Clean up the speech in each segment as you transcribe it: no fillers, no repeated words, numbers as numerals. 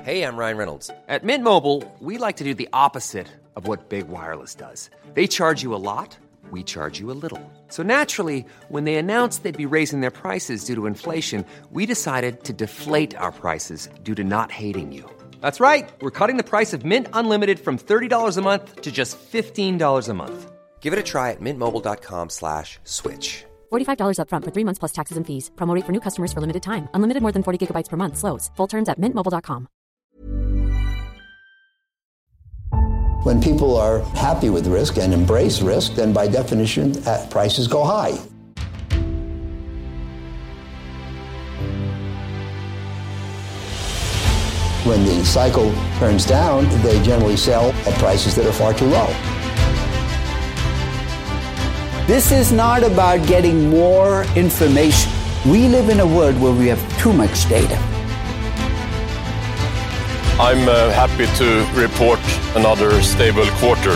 Hey, I'm Ryan Reynolds. At Mint Mobile, we like to do the opposite of what Big Wireless does. They charge you a lot, we charge you a little. So naturally, when they announced they'd be raising their prices due to inflation, we decided to deflate our prices due to not hating you. That's right. We're cutting the price of Mint Unlimited from $30 a month to just $15 a month. Give it a try at mintmobile.com/switch. $45 up front for 3 months plus taxes and fees. Promo rate for new customers for limited time. Unlimited more than 40 gigabytes per month. Slows full terms at mintmobile.com. When people are happy with risk and embrace risk, then by definition, prices go high. When the cycle turns down, they generally sell at prices that are far too low. This is not about getting more information. We live in a world where we have too much data. I'm happy to report another stable quarter.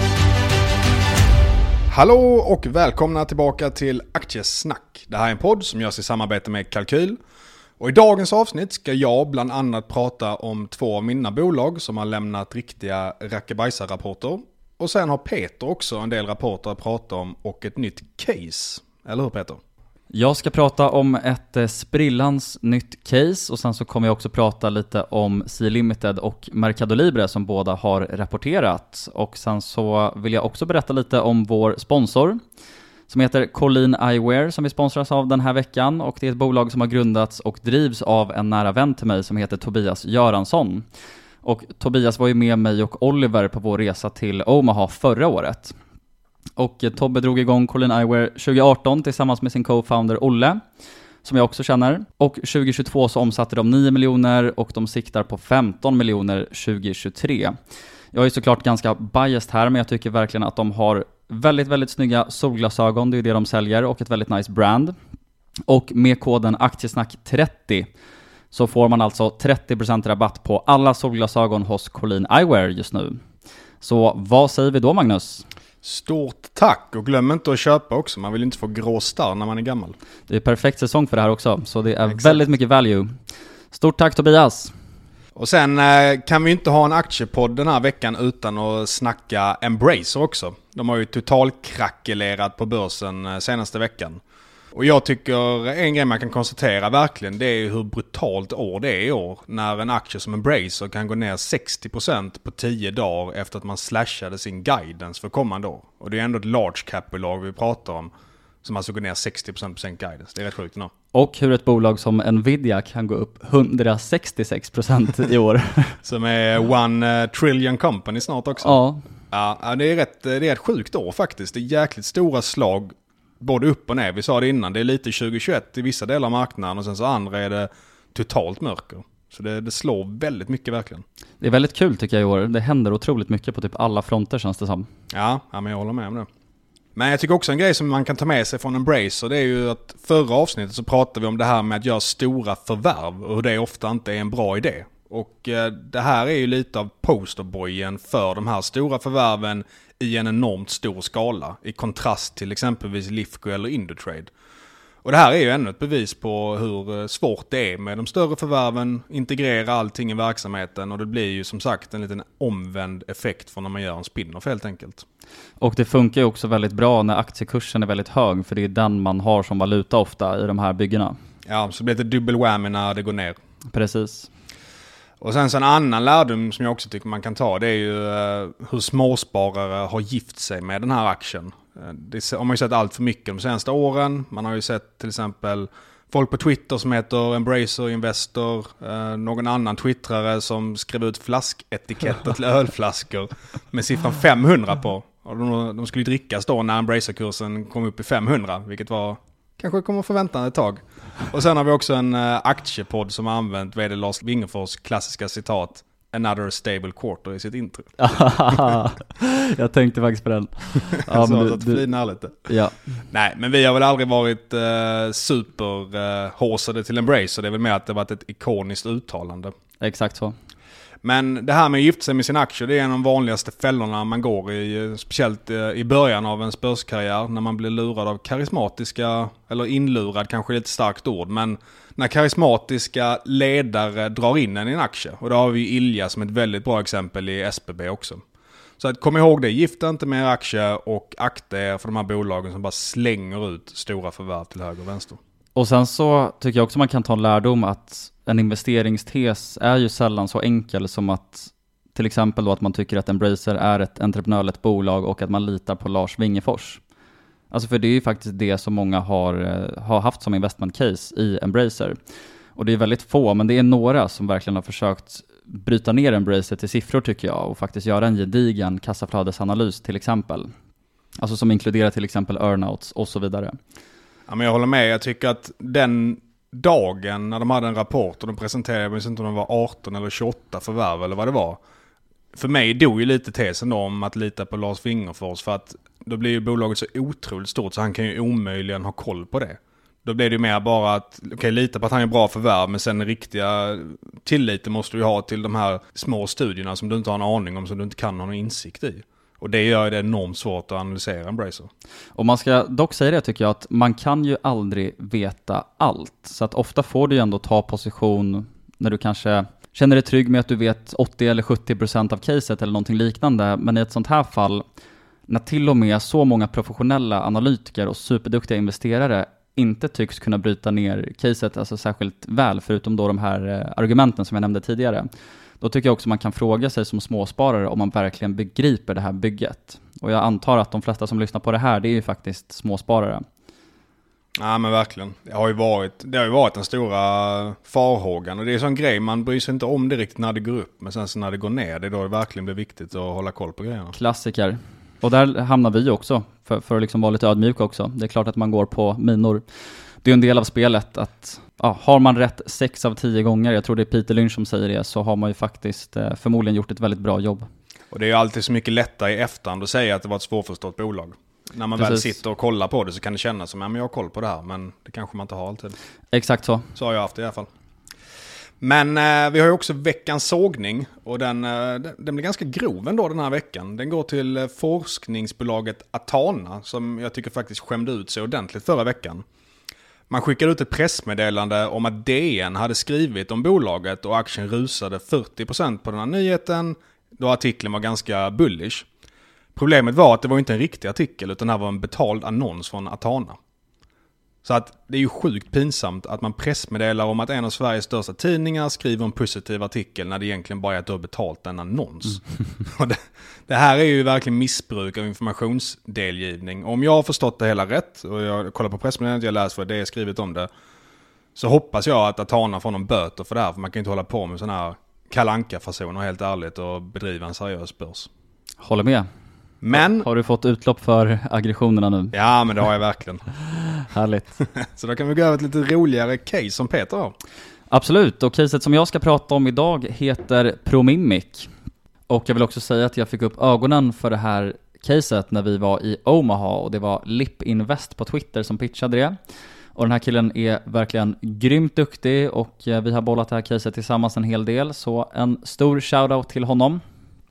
Hallå och välkomna tillbaka till Aktiesnack. Det här är en podd som görs i samarbete med Kalkyl. Och i dagens avsnitt ska jag bland annat prata om 2 av mina bolag som har lämnat riktiga rackabajsar-rapporter. Och sen har Peter också en del rapporter att prata om och ett nytt case. Eller hur, Peter? Jag ska prata om ett sprillans nytt case och sen så kommer jag också prata lite om C-Limited och Mercado Libre som båda har rapporterat. Och sen så vill jag också berätta lite om vår sponsor som heter Colleen Eyewear som vi sponsras av den här veckan. Och det är ett bolag som har grundats och drivs av en nära vän till mig som heter Tobias Göransson. Och Tobias var ju med mig och Oliver på vår resa till Omaha förra året. Och Tobbe drog igång Colleen Eyewear 2018 tillsammans med sin co-founder Olle, som jag också känner. Och 2022 så omsatte de 9 miljoner och de siktar på 15 miljoner 2023. Jag är såklart ganska biased här, men jag tycker verkligen att de har väldigt, väldigt snygga solglasögon. Det är det de säljer och ett väldigt nice brand. Och med koden aktiesnack30 så får man alltså 30% rabatt på alla solglasögon hos Colleen Eyewear just nu. Så vad säger vi då, Magnus? Stort tack, och glöm inte att köpa också. Man vill inte få grå starr när man är gammal. Det är perfekt säsong för det här också, så det är väldigt mycket value. Stort tack, Tobias. Och sen kan vi inte ha en aktiepodd den här veckan utan att snacka Embracer också. De har ju totalkrackelerat på börsen senaste veckan. Och jag tycker en grej man kan konstatera verkligen, det är hur brutalt år det är i år. När en aktie som Embracer kan gå ner 60% på 10 dagar efter att man slashade sin guidance för kommande år. Och det är ändå ett large cap-bolag vi pratar om som alltså går ner 60% på sin guidance. Det är rätt sjukt nu. Och hur ett bolag som Nvidia kan gå upp 166% i år. Som är 1 trillion company snart också. Ja. Ja, det är rätt sjukt år faktiskt. Det är jäkligt stora slag både upp och ner. Vi sa det innan, det är lite 2021 i vissa delar av marknaden och sen så andra är det totalt mörker. Så det slår väldigt mycket verkligen. Det är väldigt kul tycker jag i år. Det händer otroligt mycket på typ alla fronter känns det som. Ja, men jag håller med om det. Men jag tycker också en grej som man kan ta med sig från Embracer, det är ju att förra avsnittet så pratade vi om det här med att göra stora förvärv och hur det ofta inte är en bra idé. Och det här är ju lite av posterboyen för de här stora förvärven i en enormt stor skala i kontrast till exempelvis Lifco eller Indutrade. Och det här är ju ännu ett bevis på hur svårt det är med de större förvärven, integrera allting i verksamheten och det blir ju som sagt en liten omvänd effekt från när man gör en spin-off helt enkelt. Och det funkar ju också väldigt bra när aktiekursen är väldigt hög för det är den man har som valuta ofta i de här byggena. Ja, så blir det dubbel whammy när det går ner. Precis. Och sen så en annan lärdom som jag också tycker man kan ta, det är ju hur småsparare har gift sig med den här aktien. Det har man ju sett allt för mycket de senaste åren. Man har ju sett till exempel folk på Twitter som heter Embracer Investor, någon annan twittrare som skrev ut flasketiketter till ölflaskor med siffran 500 på. Och de skulle ju drickas då när Embracer-kursen kom upp i 500, vilket var kanske kommer förväntan ett tag. Och sen har vi också en aktiepodd som har använt vd Lars Wingefors klassiska citat "Another stable quarter" i sitt intro. Jag tänkte faktiskt på den. Ja, så att fina lite. Ja. Nej, men vi har väl aldrig varit superhåsade till Embracer. Det är väl mer att det har varit ett ikoniskt uttalande. Exakt så. Men det här med att gifta sig med sin aktier, det är en av de vanligaste fällorna man går i, speciellt i början av en börskarriär, när man blir lurad av karismatiska, eller inlurad kanske är ett starkt ord, men när karismatiska ledare drar in en i en aktie. Och då har vi Ilja som ett väldigt bra exempel i SBB också. Så att kom ihåg det, gifta inte med er aktier och akta er för de här bolagen som bara slänger ut stora förvärv till höger och vänster. Och sen så tycker jag också man kan ta en lärdom att en investeringstes är ju sällan så enkel som att till exempel då att man tycker att Embracer är ett entreprenörligt bolag och att man litar på Lars Wingefors. Alltså för det är ju faktiskt det som många har haft som investment case i Embracer. Och det är väldigt få, men det är några som verkligen har försökt bryta ner Embracer till siffror tycker jag och faktiskt göra en gedigen kassaflödesanalys till exempel. Alltså som inkluderar till exempel earnouts och så vidare. Ja, men jag håller med. Jag tycker att den dagen när de hade en rapport och de presenterade, jag minns inte om de var 18 eller 28 förvärv eller vad det var. För mig dog ju lite tesen då om att lita på Lars Wingefors, för att då blir ju bolaget så otroligt stort så han kan ju omöjligen ha koll på det. Då blir det ju mer bara att lita på att han är bra förvärv, men sen riktiga tilliten måste du ha till de här små studierna som du inte har en aning om, som du inte kan ha någon insikt i. Och det gör det enormt svårt att analysera Embracer. Och man ska dock säga det tycker jag, att man kan ju aldrig veta allt. Så att ofta får du ju ändå ta position när du kanske känner dig trygg med att du vet 80 eller 70% av caset eller någonting liknande. Men i ett sånt här fall, när till och med så många professionella analytiker och superduktiga investerare inte tycks kunna bryta ner caset alltså särskilt väl, förutom då de här argumenten som jag nämnde tidigare. Då tycker jag också man kan fråga sig som småsparare om man verkligen begriper det här bygget. Och jag antar att de flesta som lyssnar på det här, det är ju faktiskt småsparare. Ja, men verkligen. Det har ju varit den stora farhågan. Och det är en sån grej, man bryr sig inte om det riktigt när det går upp. Men sen så när det går ner, det är då det verkligen blir viktigt att hålla koll på grejerna. Klassiker. Och där hamnar vi också, för att liksom vara lite ödmjuk också. Det är klart att man går på minor. Det är en del av spelet att har man rätt 6 av 10 gånger, jag tror det är Peter Lynch som säger det, så har man ju faktiskt förmodligen gjort ett väldigt bra jobb. Och det är ju alltid så mycket lättare i efterhand att säga att det var ett svårförstått bolag. När man väl sitter och kollar på det så kan det kännas som att jag har koll på det här, men det kanske man inte har alltid. Exakt så. Så har jag haft det i alla fall. Men vi har ju också veckans sågning, och den blir ganska grov ändå den här veckan. Den går till forskningsbolaget Atana, som jag tycker faktiskt skämde ut sig ordentligt förra veckan. Man skickade ut ett pressmeddelande om att DN hade skrivit om bolaget och aktien rusade 40% på den här nyheten, då artikeln var ganska bullish. Problemet var att det var inte en riktig artikel, utan det här var en betald annons från Atana. Så att det är ju sjukt pinsamt att man pressmeddelar om att en av Sveriges största tidningar skriver en positiv artikel när det egentligen bara är att du har betalt en annons. Och det här är ju verkligen missbruk av informationsdelgivning. Om jag har förstått det hela rätt, och jag kollar på pressmeddelandet, jag läser vad det är skrivit om det, så hoppas jag att Atana får någon böter för det här, för man kan inte hålla på med sådana här kalanka-fasoner helt ärligt och bedriva en seriös börs. Håller med. Men har du fått utlopp för aggressionerna nu? Ja, men det har jag verkligen. Härligt. Så då kan vi gå över ett lite roligare case som Peter har. Absolut, och caset som jag ska prata om idag heter Promimic. Och jag vill också säga att jag fick upp ögonen för det här caset när vi var i Omaha, och det var Lip Invest på Twitter som pitchade det. Och den här killen är verkligen grymt duktig, och vi har bollat det här caset tillsammans en hel del, så en stor shoutout till honom.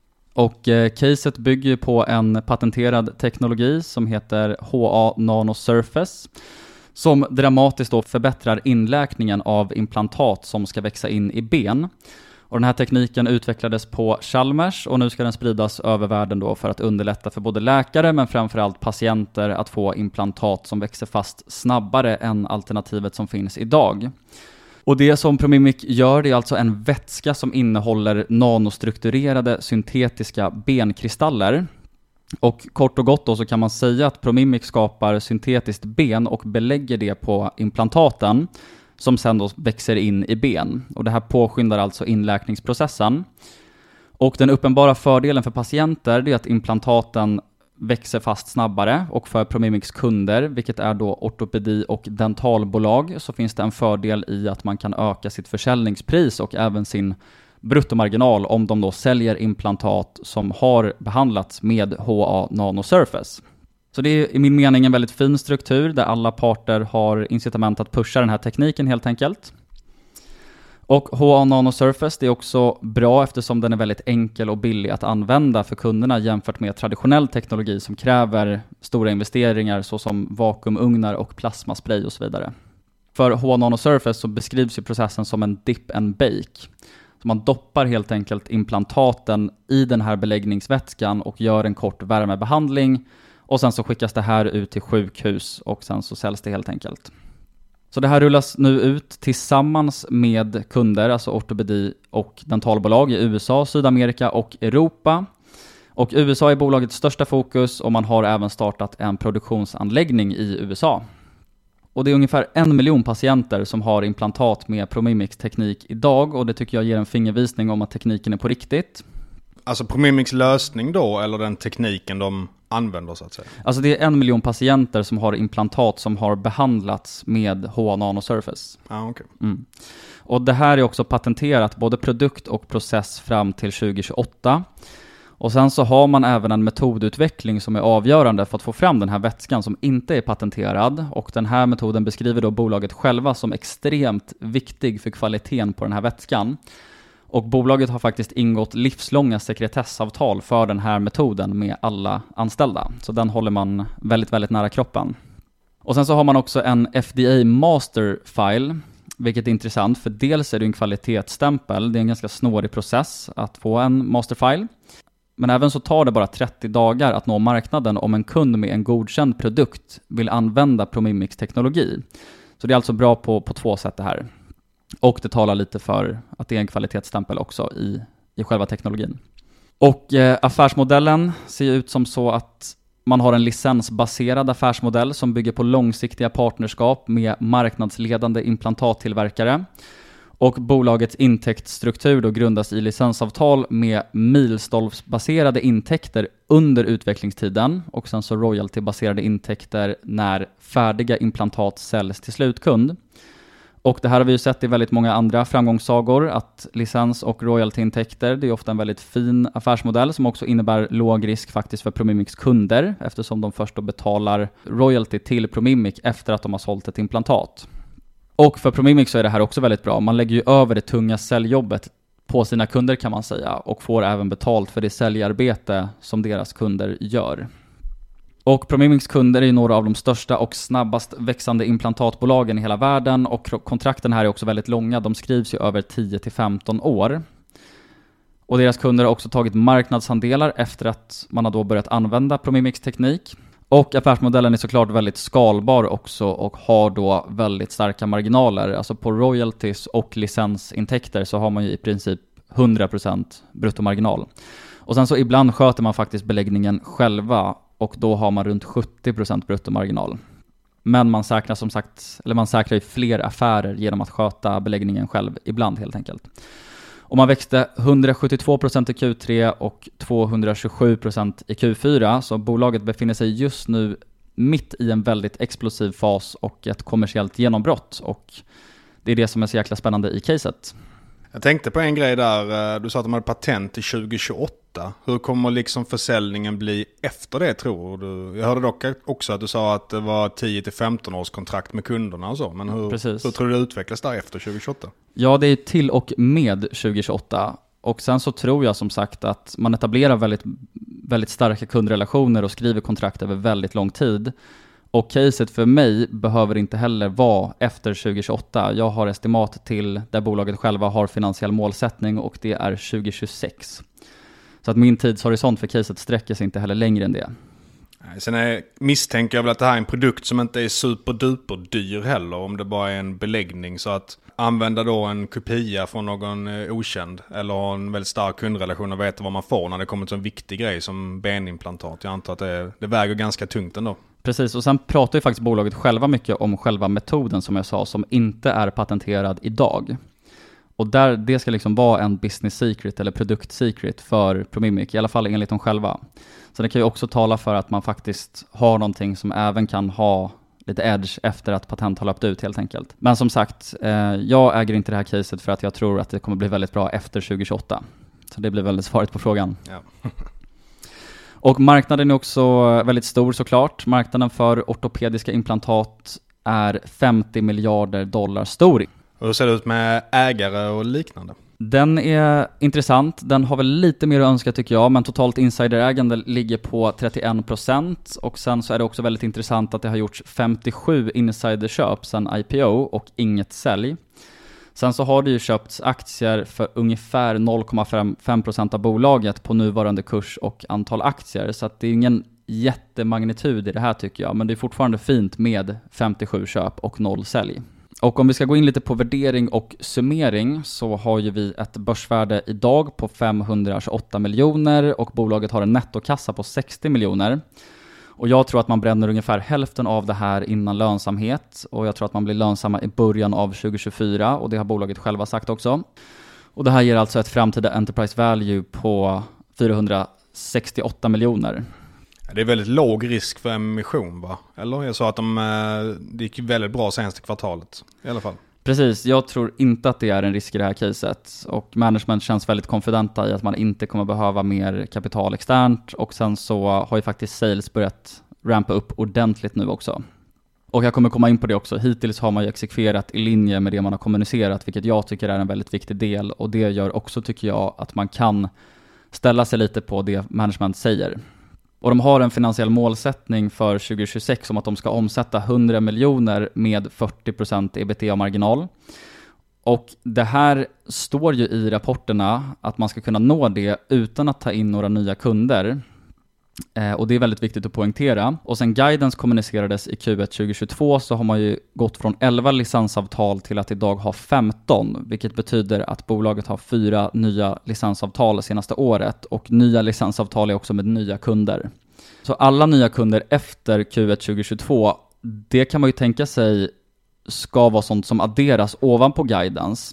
Och caset bygger på en patenterad teknologi som heter HA Nanosurface, som dramatiskt då förbättrar inläkningen av implantat som ska växa in i ben. Och den här tekniken utvecklades på Chalmers, och nu ska den spridas över världen då för att underlätta för både läkare men framförallt patienter att få implantat som växer fast snabbare än alternativet som finns idag. Och det som Promimic gör, det är alltså en vätska som innehåller nanostrukturerade syntetiska benkristaller. Och kort och gott då så kan man säga att Promimic skapar syntetiskt ben och belägger det på implantaten, som sen då växer in i ben. Och det här påskyndar alltså inläkningsprocessen. Och den uppenbara fördelen för patienter är att implantaten växer fast snabbare, och för Promimics kunder, vilket är då ortopedi- och dentalbolag, så finns det en fördel i att man kan öka sitt försäljningspris och även sin bruttomarginal om de då säljer implantat som har behandlats med HA Nanosurface. Så det är i min mening en väldigt fin struktur där alla parter har incitament att pusha den här tekniken helt enkelt. Och HA Nano Surface, det är också bra eftersom den är väldigt enkel och billig att använda för kunderna jämfört med traditionell teknologi som kräver stora investeringar såsom vakuumugnar och plasmaspray och så vidare. För HA Nano Surface så beskrivs ju processen som en dip and bake. Så man doppar helt enkelt implantaten i den här beläggningsvätskan och gör en kort värmebehandling. Och sen så skickas det här ut till sjukhus och sen så säljs det helt enkelt. Så det här rullas nu ut tillsammans med kunder, alltså ortopedi och dentalbolag i USA, Sydamerika och Europa. Och USA är bolagets största fokus och man har även startat en produktionsanläggning i USA. Och det är ungefär 1 miljon patienter som har implantat med ProMimix-teknik idag och det tycker jag ger en fingervisning om att tekniken är på riktigt. Alltså ProMimix lösning då, eller den tekniken de använder så att säga? Alltså det är 1 miljon patienter som har implantat som har behandlats med HA Nano Surface. Okay. Och det här är också patenterat, både produkt och process fram till 2028. Och sen så har man även en metodutveckling som är avgörande för att få fram den här vätskan som inte är patenterad. Och den här metoden beskriver då bolaget själva som extremt viktig för kvaliteten på den här vätskan. Och bolaget har faktiskt ingått livslånga sekretessavtal för den här metoden med alla anställda. Så den håller man väldigt, väldigt nära kroppen. Och sen så har man också en FDA Master File, vilket är intressant för dels är det en kvalitetsstämpel. Det är en ganska snårig process att få en Master File. Men även så tar det bara 30 dagar att nå marknaden om en kund med en godkänd produkt vill använda ProMimix-teknologi. Så det är alltså bra på 2 sätt det här. Och det talar lite för att det är en kvalitetsstämpel också i själva teknologin. Och affärsmodellen ser ut som så att man har en licensbaserad affärsmodell som bygger på långsiktiga partnerskap med marknadsledande implantattillverkare. Och bolagets intäktsstruktur då grundas i licensavtal med milstolpsbaserade intäkter under utvecklingstiden och sen så royaltybaserade intäkter när färdiga implantat säljs till slutkund. Och det här har vi ju sett i väldigt många andra framgångssagor, att licens- och royaltyintäkter, det är ofta en väldigt fin affärsmodell som också innebär låg risk faktiskt för ProMimix kunder eftersom de först då betalar royalty till ProMimix efter att de har sålt ett implantat. Och för ProMimix så är det här också väldigt bra. Man lägger ju över det tunga säljjobbet på sina kunder kan man säga och får även betalt för det säljarbete som deras kunder gör. Och ProMimix kunder är några av de största och snabbast växande implantatbolagen i hela världen och kontrakten här är också väldigt långa. De skrivs ju över 10-15 år. Och deras kunder har också tagit marknadsandelar efter att man har då börjat använda ProMimix-teknik. Och affärsmodellen är såklart väldigt skalbar också och har då väldigt starka marginaler. Alltså på royalties och licensintäkter så har man ju i princip 100% bruttomarginal. Och sen så ibland sköter man faktiskt beläggningen själva och då har man runt 70% bruttomarginal. Men man säkrar som sagt, eller man säkrar ju fler affärer genom att sköta beläggningen själv ibland helt enkelt. Och man växte 172% i Q3 och 227% i Q4. Så bolaget befinner sig just nu mitt i en väldigt explosiv fas och ett kommersiellt genombrott. Och det är det som är så jäkla spännande i caset. Jag tänkte på en grej där. Du sa att de hade patent till 2028. Hur kommer liksom försäljningen bli efter det tror du? Jag hörde dock också att du sa att det var 10-15 års kontrakt med kunderna och så. Men hur tror du det utvecklas där efter 2028? Ja, det är till och med 2028. Och sen så tror jag som sagt att man etablerar väldigt, väldigt starka kundrelationer och skriver kontrakt över väldigt lång tid. Och caset för mig behöver inte heller vara efter 2028. Jag har estimat till där bolaget själva har finansiell målsättning och det är 2026. Så att min tidshorisont för caset sträcker sig inte heller längre än det. Sen misstänker jag väl att det här är en produkt som inte är superduper dyr heller om det bara är en beläggning. Så att använda då en kopia från någon okänd eller ha en väldigt stark kundrelation och veta vad man får när det kommer till en viktig grej som benimplantat. Jag antar att det väger ganska tungt ändå. Precis, och sen pratar ju faktiskt bolaget själva mycket om själva metoden som jag sa som inte är patenterad idag. Och det ska liksom vara en business secret eller produkt secret för ProMimix, i alla fall enligt dem själva. Så det kan ju också tala för att man faktiskt har någonting som även kan ha lite edge efter att patent har löpt ut helt enkelt. Men som sagt, jag äger inte det här caset för att jag tror att det kommer bli väldigt bra efter 2028. Så det blir väldigt svaret på frågan. Ja. Och marknaden är också väldigt stor såklart. Marknaden för ortopediska implantat är $50 miljarder stor. Och hur ser det ut med ägare och liknande? Den är intressant. Den har väl lite mer att önska tycker jag, men totalt insiderägande ligger på 31%. Och sen så är det också väldigt intressant att det har gjorts 57 insiderköp sedan IPO och inget sälj. Sen så har det ju köpts aktier för ungefär 0,5% av bolaget på nuvarande kurs och antal aktier. Så att det är ingen jättemagnitud i det här tycker jag, men det är fortfarande fint med 57 köp och 0 sälj. Och om vi ska gå in lite på värdering och summering så har ju vi ett börsvärde idag på 528 miljoner och bolaget har en nettokassa på 60 miljoner. Och jag tror att man bränner ungefär hälften av det här innan lönsamhet och jag tror att man blir lönsamma i början av 2024 och det har bolaget själva sagt också. Och det här ger alltså ett framtida enterprise value på 468 miljoner. Det är väldigt låg risk för emission va? Eller jag sa att det gick väldigt bra senaste kvartalet i alla fall. Precis, jag tror inte att det är en risk i det här caset och management känns väldigt konfidenta i att man inte kommer behöva mer kapital externt och sen så har ju faktiskt sales börjat rampa upp ordentligt nu också. Och jag kommer komma in på det också, hittills har man ju exekverat i linje med det man har kommunicerat vilket jag tycker är en väldigt viktig del och det gör också tycker jag att man kan ställa sig lite på det management säger. Och de har en finansiell målsättning för 2026 om att de ska omsätta 100 miljoner med 40% ebitda-marginal. Och det här står ju i rapporterna att man ska kunna nå det utan att ta in några nya kunder. Och det är väldigt viktigt att poängtera. Och sen guidance kommunicerades i Q1 2022 så har man ju gått från 11 licensavtal till att idag ha 15. Vilket betyder att bolaget har 4 nya licensavtal senaste året. Och nya licensavtal är också med nya kunder. Så alla nya kunder efter Q1 2022, det kan man ju tänka sig ska vara sånt som adderas ovanpå guidance.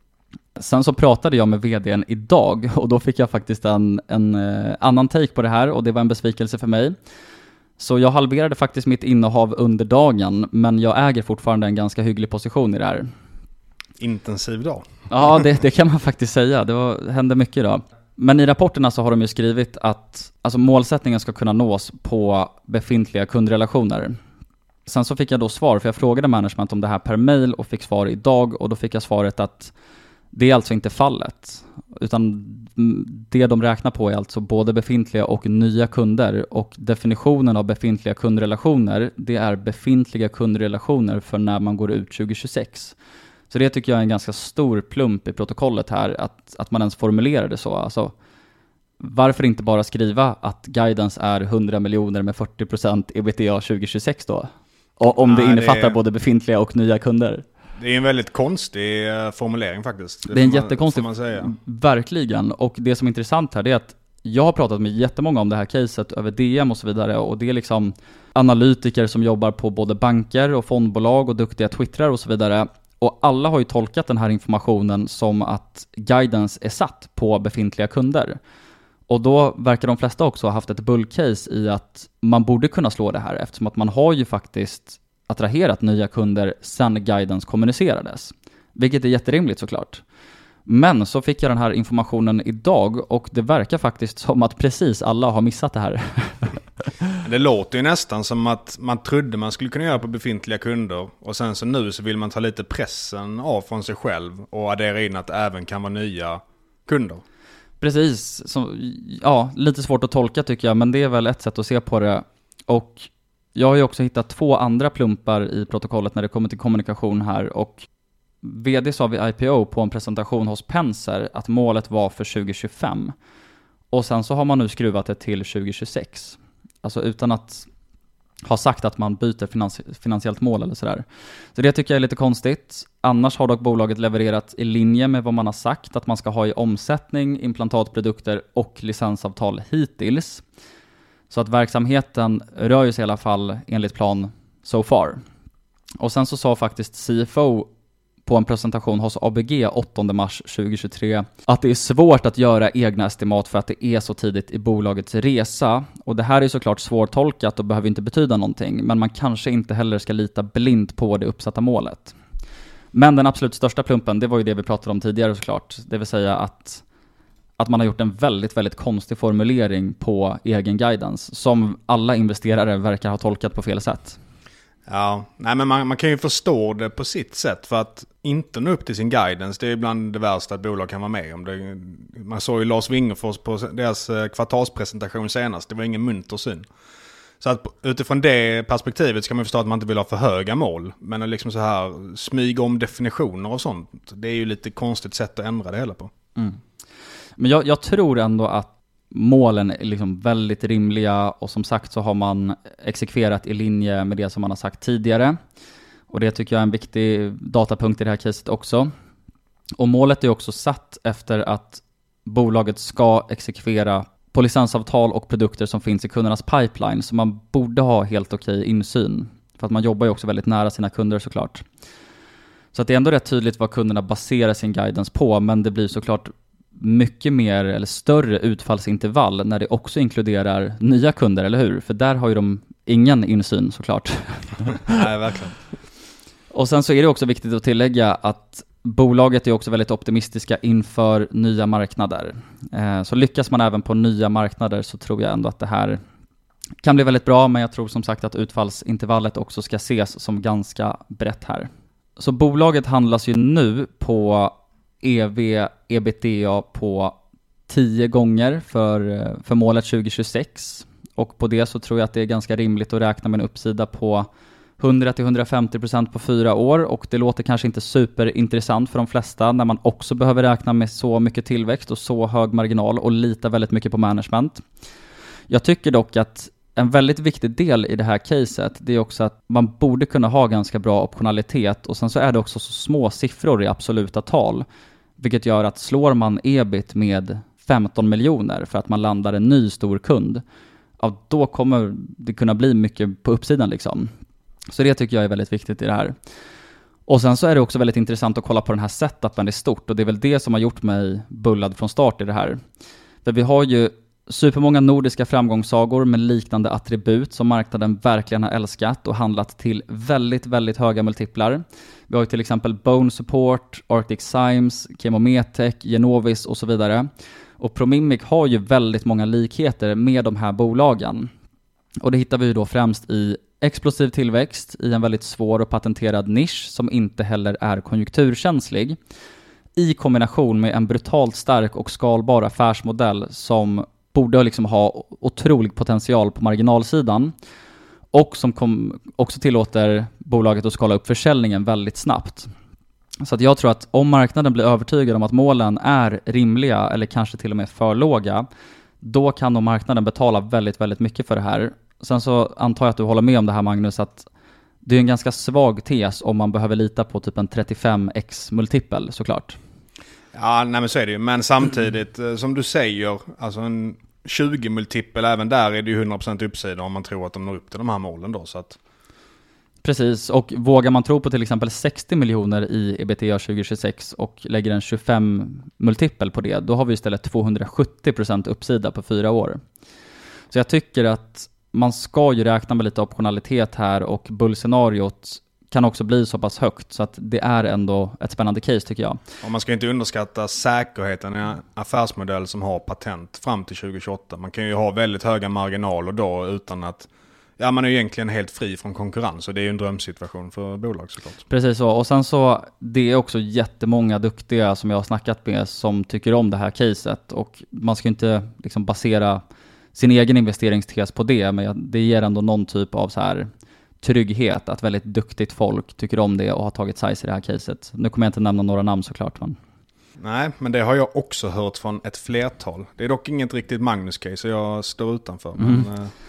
Sen så pratade jag med vdn idag och då fick jag faktiskt en annan take på det här och det var en besvikelse för mig. Så jag halverade faktiskt mitt innehav under dagen men jag äger fortfarande en ganska hygglig position i det här. Intensiv dag. Ja, det kan man faktiskt säga. Det hände mycket idag. Men i rapporterna så har de ju skrivit att alltså målsättningen ska kunna nås på befintliga kundrelationer. Sen så fick jag då svar, för jag frågade management om det här per mail och fick svar idag och då fick jag svaret att det är alltså inte fallet, utan det de räknar på är alltså både befintliga och nya kunder och definitionen av befintliga kundrelationer, det är befintliga kundrelationer för när man går ut 2026. Så det tycker jag är en ganska stor plump i protokollet här, att man ens formulerar det så. Alltså, varför inte bara skriva att guidance är 100 miljoner med 40% ebitda 2026 då? Och om det innefattar både befintliga och nya kunder. Det är en väldigt konstig formulering faktiskt. Det är en jättekonstig, verkligen. Och det som är intressant här är att jag har pratat med jättemånga om det här caset över DM och så vidare. Och det är liksom analytiker som jobbar på både banker och fondbolag och duktiga twittrar och så vidare. Och alla har ju tolkat den här informationen som att guidance är satt på befintliga kunder. Och då verkar de flesta också ha haft ett bullcase i att man borde kunna slå det här eftersom att man har ju faktiskt attraherat nya kunder sedan guidance kommunicerades. Vilket är jätterimligt såklart. Men så fick jag den här informationen idag och det verkar faktiskt som att precis alla har missat det här. Det låter ju nästan som att man trodde man skulle kunna göra på befintliga kunder och sen så nu så vill man ta lite pressen av från sig själv och addera in att det även kan vara nya kunder. Precis, så, ja, lite svårt att tolka tycker jag, men det är väl ett sätt att se på det. Och jag har ju också hittat 2 andra plumpar i protokollet när det kommer till kommunikation här och vd sa vid IPO på en presentation hos Penser att målet var för 2025 och sen så har man nu skruvat det till 2026. Alltså utan att ha sagt att man byter finansiellt mål eller sådär. Så det tycker jag är lite konstigt. Annars har dock bolaget levererat i linje med vad man har sagt att man ska ha i omsättning, implantatprodukter och licensavtal hittills. Så att verksamheten rör sig i alla fall enligt plan so far. Och sen så sa faktiskt CFO på en presentation hos ABG 8 mars 2023 att det är svårt att göra egna estimat för att det är så tidigt i bolagets resa. Och det här är såklart svårtolkat och behöver inte betyda någonting, men man kanske inte heller ska lita blint på det uppsatta målet. Men den absolut största plumpen, det var ju det vi pratade om tidigare såklart. Det vill säga att man har gjort en väldigt, väldigt konstig formulering på egen guidance som alla investerare verkar ha tolkat på fel sätt. Ja, nej men man kan ju förstå det på sitt sätt, för att inte nå upp till sin guidance, det är ibland det värsta ett bolag kan vara med om. Man såg ju Lars Wingefors på deras kvartalspresentation senast, det var ingen munter syn. Så att utifrån det perspektivet ska man förstå att man inte vill ha för höga mål, men liksom så här smyga om definitioner och sånt, det är ju lite konstigt sätt att ändra det hela på. Mm. Men jag tror ändå att målen är liksom väldigt rimliga, och som sagt så har man exekverat i linje med det som man har sagt tidigare. Och det tycker jag är en viktig datapunkt i det här caset också. Och målet är också satt efter att bolaget ska exekvera på licensavtal och produkter som finns i kundernas pipeline. Så man borde ha helt okej insyn. För att man jobbar ju också väldigt nära sina kunder såklart. Så att det är ändå rätt tydligt vad kunderna baserar sin guidance på. Men det blir såklart mycket mer eller större utfallsintervall när det också inkluderar nya kunder, eller hur? För där har ju de ingen insyn såklart. Nej, verkligen. Och sen så är det också viktigt att tillägga att bolaget är också väldigt optimistiska inför nya marknader. Så lyckas man även på nya marknader så tror jag ändå att det här kan bli väldigt bra, men jag tror som sagt att utfallsintervallet också ska ses som ganska brett här. Så bolaget handlas ju nu på EV/EBITDA på 10 gånger för målet 2026, och på det så tror jag att det är ganska rimligt att räkna med en uppsida på 100-150% på 4 år, och det låter kanske inte superintressant för de flesta när man också behöver räkna med så mycket tillväxt och så hög marginal och lita väldigt mycket på management. Jag tycker dock att en väldigt viktig del i det här caset, det är också att man borde kunna ha ganska bra optionalitet, och sen så är det också så små siffror i absoluta tal, vilket gör att slår man EBIT med 15 miljoner för att man landar en ny stor kund, ja, då kommer det kunna bli mycket på uppsidan liksom. Så det tycker jag är väldigt viktigt i det här. Och sen så är det också väldigt intressant att kolla på den här setupen i stort, och det är väl det som har gjort mig bullad från start i det här. För vi har ju supermånga nordiska framgångssagor med liknande attribut som marknaden verkligen har älskat och handlat till väldigt, väldigt höga multiplar. Vi har ju till exempel Bone Support, Arctic Symes, Chemometec, Genovis och så vidare. Och Promimic har ju väldigt många likheter med de här bolagen. Och det hittar vi ju då främst i explosiv tillväxt i en väldigt svår och patenterad nisch som inte heller är konjunkturkänslig, i kombination med en brutalt stark och skalbar affärsmodell som borde liksom ha otrolig potential på marginalsidan, och som också tillåter bolaget att skala upp försäljningen väldigt snabbt. Så att jag tror att om marknaden blir övertygad om att målen är rimliga eller kanske till och med för låga, då kan nog marknaden betala väldigt, väldigt mycket för det här. Sen så antar jag att du håller med om det här, Magnus, att det är en ganska svag tes om man behöver lita på typ en 35x multipel såklart. Ja, nej men så är det ju. Men samtidigt, som du säger, alltså en 20 multipel, även där är det ju 100% uppsida om man tror att de når upp till de här målen då. Så att... Precis, och vågar man tro på till exempel 60 miljoner i EBITDA 2026 och lägger en 25 multipel på det, då har vi istället 270% uppsida på 4 år. Så jag tycker att man ska ju räkna med lite optionalitet här, och bullscenariot kan också bli så pass högt så att det är ändå ett spännande case tycker jag. Och man ska inte underskatta säkerheten i en affärsmodell som har patent fram till 2028. Man kan ju ha väldigt höga marginaler då utan att, ja, man är ju egentligen helt fri från konkurrens, och det är ju en drömsituation för bolag såklart. Precis så, och sen så det är också jättemånga duktiga som jag har snackat med som tycker om det här caset, och man ska inte liksom basera sin egen investeringstes på det, men det ger ändå någon typ av så här trygghet att väldigt duktigt folk tycker om det och har tagit size i det här caset. Nu kommer jag inte nämna några namn såklart. Men... Nej, men det har jag också hört från ett flertal. Det är dock inget riktigt Magnus-case, så jag står utanför. Men...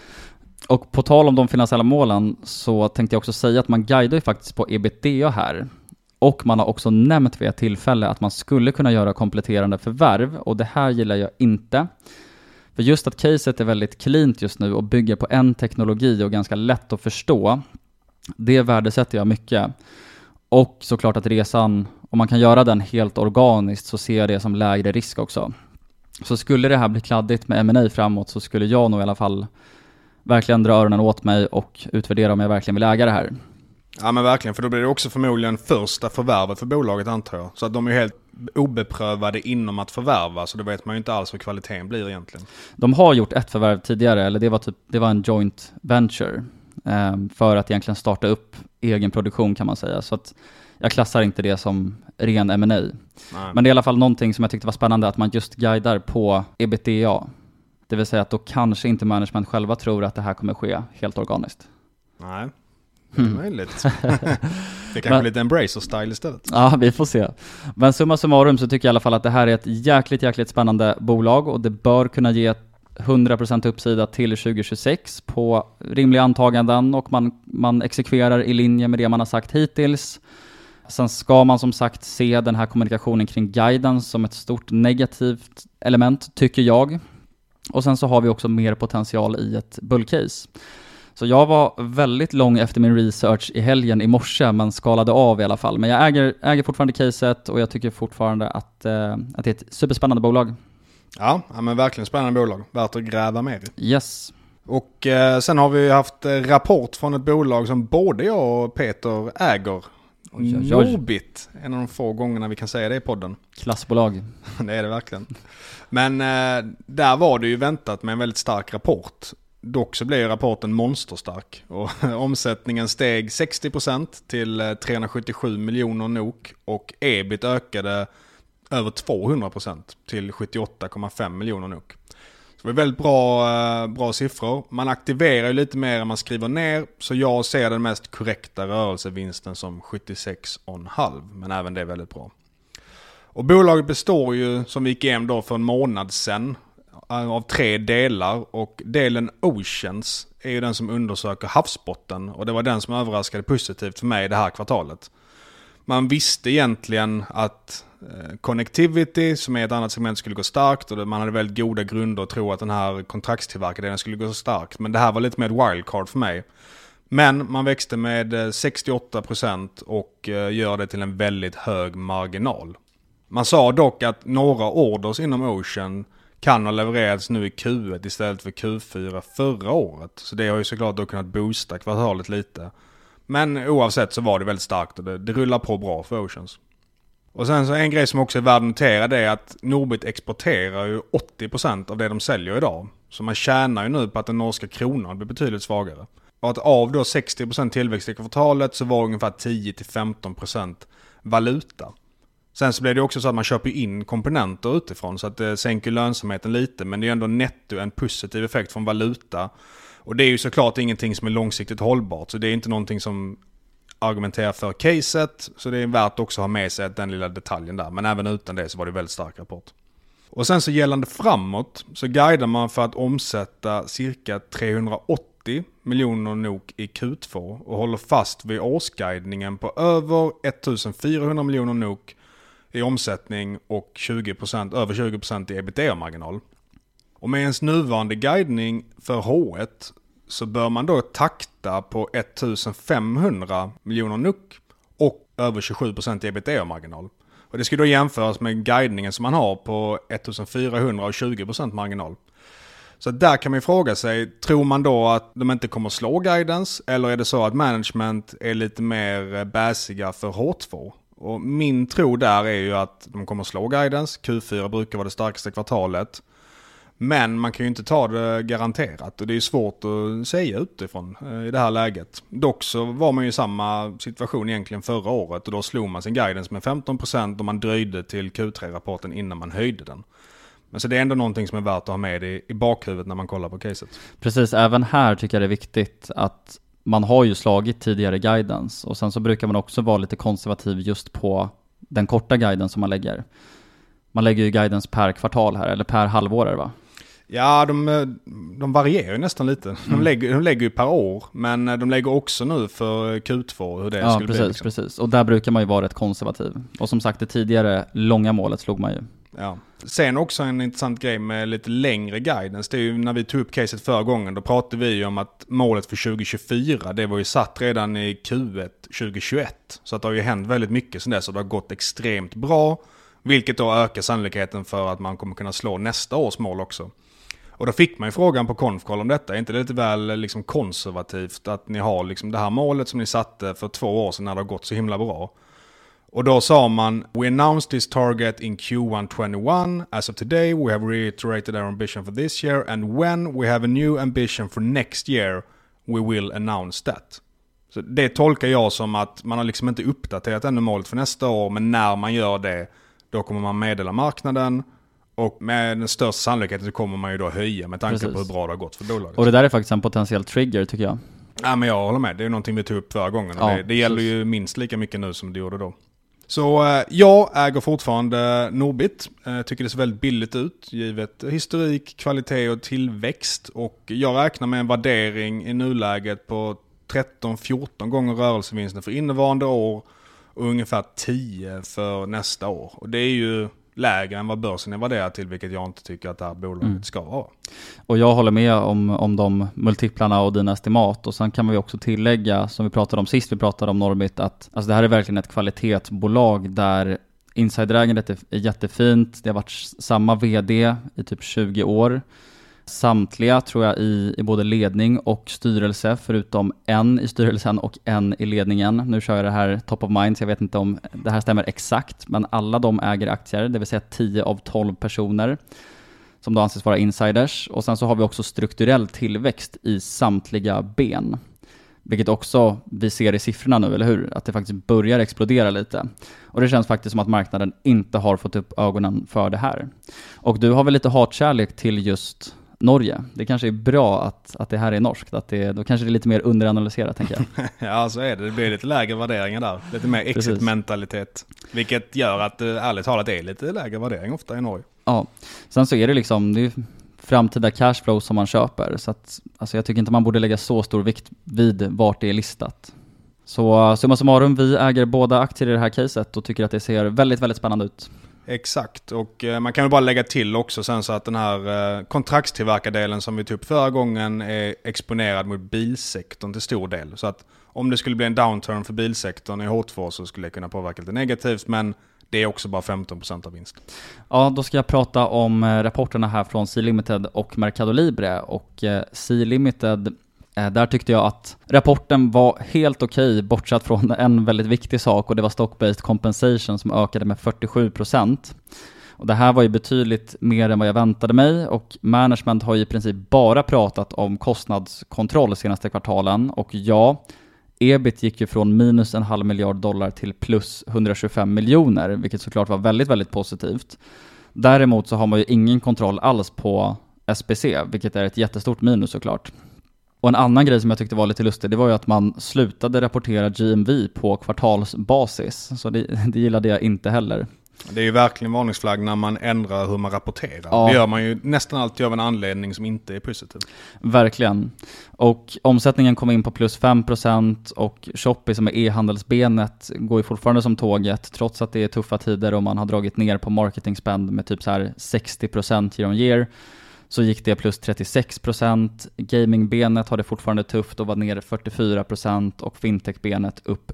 Och på tal om de finansiella målen så tänkte jag också säga att man guidar ju faktiskt på EBITDA här. Och man har också nämnt vid ett tillfälle att man skulle kunna göra kompletterande förvärv, och det här gillar jag inte. För just att caset är väldigt cleant just nu och bygger på en teknologi och ganska lätt att förstå, det värdesätter jag mycket. Och såklart att resan, om man kan göra den helt organiskt, så ser jag det som lägre risk också. Så skulle det här bli kladdigt med M&A framåt, så skulle jag nog i alla fall verkligen dra öronen åt mig och utvärdera om jag verkligen vill äga det här. Ja men verkligen, för då blir det också förmodligen första förvärvet för bolaget antar jag. Så att de är helt obeprövade inom att förvärva, så då vet man ju inte alls hur kvaliteten blir egentligen. De har gjort ett förvärv tidigare, eller det var en joint venture. för att egentligen starta upp egen produktion kan man säga. Så att jag klassar inte det som ren M&A. Nej. Men det är i alla fall någonting som jag tyckte var spännande, att man just guidar på EBITDA. Det vill säga att då kanske inte management själva tror att det här kommer ske helt organiskt. Nej, det är möjligt. Det kanske blir lite Embracer-style istället. Ja, vi får se. Men summa summarum så tycker jag i alla fall att det här är ett jäkligt spännande bolag, och det bör kunna ge 100% uppsida till 2026 på rimliga antaganden, och man exekverar i linje med det man har sagt hittills. Sen ska man som sagt se den här kommunikationen kring guidance som ett stort negativt element, tycker jag. Och sen så har vi också mer potential i ett bullcase. Så jag var väldigt lång efter min research i helgen i morse, men skalade av i alla fall. Men jag äger fortfarande caset, och jag tycker fortfarande att det är ett superspännande bolag. Ja, men verkligen spännande bolag. Värt att gräva mer i. Yes. Och sen har vi haft rapport från ett bolag som både jag och Peter äger. Norbit, en av de få gångerna vi kan säga det i podden. Klassbolag. Det är det verkligen. Men där var det ju väntat med en väldigt stark rapport. Dock så blev rapporten monsterstark. Och omsättningen steg 60% till 377 miljoner NOK. Och EBIT ökade över 200% till 78,5 miljoner NOK. Så det är väldigt bra siffror. Man aktiverar ju lite mer än man skriver ner. Så jag ser den mest korrekta rörelsevinsten som 76,5. Men även det är väldigt bra. Och bolaget består ju, som vi gick igenom då för en månad sedan, av 3 delar. Och delen Oceans är ju den som undersöker havsbotten. Och det var den som överraskade positivt för mig det här kvartalet. Man visste egentligen att Connectivity, som är ett annat segment, skulle gå starkt, och man hade väldigt goda grunder att tro att den här kontraktstillverkaren skulle gå starkt. Men det här var lite mer ett wildcard för mig. Men man växte med 68% och gör det till en väldigt hög marginal. Man sa dock att några orders inom Ocean kan ha levererats nu i Q1 istället för Q4 förra året. Så det har ju såklart då kunnat boosta kvartalet lite. Men oavsett så var det väldigt starkt, och det rullar på bra för Oceans. Och sen så en grej som också är värd att notera, det är att Norbit exporterar ju 80% av det de säljer idag. Så man tjänar ju nu på att den norska kronan blir betydligt svagare. Och att av då 60% tillväxt i kvartalet så var ungefär 10-15% valuta. Sen så blir det också så att man köper in komponenter utifrån, så att det sänker lönsamheten lite. Men det är ändå netto en positiv effekt från valuta. Och det är ju såklart ingenting som är långsiktigt hållbart. Så det är inte någonting som argumenterar för caset. Så det är värt också att ha med sig den lilla detaljen där. Men även utan det så var det väldigt stark rapport. Och sen så gällande framåt så guidar man för att omsätta cirka 380 miljoner NOK i Q2. Och håller fast vid årsguidningen på över 1400 miljoner NOK i omsättning och över 20% i EBITDA-marginal. Och med ens nuvarande guidning för H1 så bör man då takta på 1500 miljoner NOK och över 27% i EBITDA-marginal. Och det ska då jämföras med guidningen som man har på 1400 och 20% marginal. Så där kan man fråga sig, tror man då att de inte kommer slå guidance, eller är det så att management är lite mer bäsiga för H2? Och min tro där är ju att de kommer slå guidance. Q4 brukar vara det starkaste kvartalet. Men man kan ju inte ta det garanterat, och det är svårt att säga utifrån i det här läget. Dock så var man ju i samma situation egentligen förra året, och då slog man sin guidance med 15% och man dröjde till Q3-rapporten innan man höjde den. Men så det är ändå någonting som är värt att ha med i bakhuvudet när man kollar på caset. Precis, även här tycker jag det är viktigt att man har ju slagit tidigare guidance, och sen så brukar man också vara lite konservativ just på den korta guidance som man lägger. Man lägger ju guidance per kvartal här, eller per halvår, va? Ja, de varierar ju nästan lite. De lägger ju per år, men de lägger också nu för Q2 hur det skulle bli. Ja, precis. Och där brukar man ju vara rätt konservativ. Och som sagt, det tidigare långa målet slog man ju. Ja. Sen också en intressant grej med lite längre guidance. Det är ju när vi tog upp caset förra gången, då pratade vi ju om att målet för 2024, det var ju satt redan i Q1 2021. Så att det har ju hänt väldigt mycket sedan dess, och det har gått extremt bra. Vilket då ökar sannolikheten för att man kommer kunna slå nästa års mål också. Och då fick man ju frågan på Konfkoll om detta. Är inte det lite väl liksom konservativt att ni har liksom det här målet som ni satte för 2 år sedan när det har gått så himla bra? Och då sa man, we announced this target in Q1 21. As of today, we have reiterated our ambition for this year. And when we have a new ambition for next year, we will announce that. Så det tolkar jag som att man har liksom inte uppdaterat ännu målet för nästa år, men när man gör det, då kommer man meddela marknaden. Och med den största sannolikheten så kommer man ju då höja med tanke på hur bra det har gått för bolaget. Och det där är faktiskt en potentiell trigger tycker jag. Ja, men jag håller med. Det är någonting vi tog upp förra gången. Och det gäller ju minst lika mycket nu som det gjorde då. Så jag äger fortfarande Norbit. Tycker det ser väldigt billigt ut givet historik, kvalitet och tillväxt. Och jag räknar med en värdering i nuläget på 13-14 gånger rörelsevinsten för innevarande år och ungefär 10 för nästa år. Och det är ju lägre än vad börsen är värderad till, vilket jag inte tycker att det här bolaget ska vara. Och jag håller med om de multiplarna och dina estimat. Och sen kan vi också tillägga, som vi pratade om sist, vi pratade om Norbit, att alltså det här är verkligen ett kvalitetsbolag där insiderägandet är jättefint. Det har varit samma vd i typ 20 år. Samtliga tror jag i både ledning och styrelse, förutom en i styrelsen och en i ledningen. Nu kör jag det här top of mind, så jag vet inte om det här stämmer exakt, men alla de äger aktier, det vill säga 10 av 12 personer som då anses vara insiders. Och sen så har vi också strukturell tillväxt i samtliga ben, vilket också vi ser i siffrorna nu, eller hur? Att det faktiskt börjar explodera lite. Och det känns faktiskt som att marknaden inte har fått upp ögonen för det här. Och du har väl lite hatkärlek till just Norge. Det kanske är bra att det här är norskt. Då kanske det är lite mer underanalyserat, tänker jag. Ja, så är det. Det blir lite lägre värderingar där. Lite mer exit-mentalitet. Vilket gör att ärligt talat är lite lägre värdering ofta i Norge. Ja, sen så är det liksom det är framtida cashflow som man köper. Så att, alltså jag tycker inte man borde lägga så stor vikt vid vart det är listat. Så summa summarum, vi äger båda aktier i det här caset och tycker att det ser väldigt, väldigt spännande ut. Exakt, och man kan ju bara lägga till också sen så att den här kontraktstillverkardelen som vi tog upp förra gången är exponerad mot bilsektorn till stor del. Så att om det skulle bli en downturn för bilsektorn i H2 så skulle det kunna påverka lite negativt, men det är också bara 15% av vinst. Ja, då ska jag prata om rapporterna här från C-Limited och Mercado Libre. Och C-Limited, där tyckte jag att rapporten var helt okej, bortsett från en väldigt viktig sak, och det var stock-based compensation som ökade med 47%. Och det här var ju betydligt mer än vad jag väntade mig, och management har ju i princip bara pratat om kostnadskontroll de senaste kvartalen. Och ja, EBIT gick ju från minus $500 miljoner till plus 125 miljoner, vilket såklart var väldigt, väldigt positivt. Däremot så har man ju ingen kontroll alls på SPC, vilket är ett jättestort minus såklart. Och en annan grej som jag tyckte var lite lustig, det var ju att man slutade rapportera GMV på kvartalsbasis. Så det gillade jag inte heller. Det är ju verkligen varningsflagg när man ändrar hur man rapporterar. Ja. Det gör man ju nästan alltid av en anledning som inte är positiv. Verkligen. Och omsättningen kom in på plus 5%, och Shopee som är e-handelsbenet går ju fortfarande som tåget trots att det är tuffa tider och man har dragit ner på marketing spend med typ så här 60% year on year. Så gick det plus 36%. Gamingbenet har det fortfarande tufft och var ner 44%, och fintechbenet upp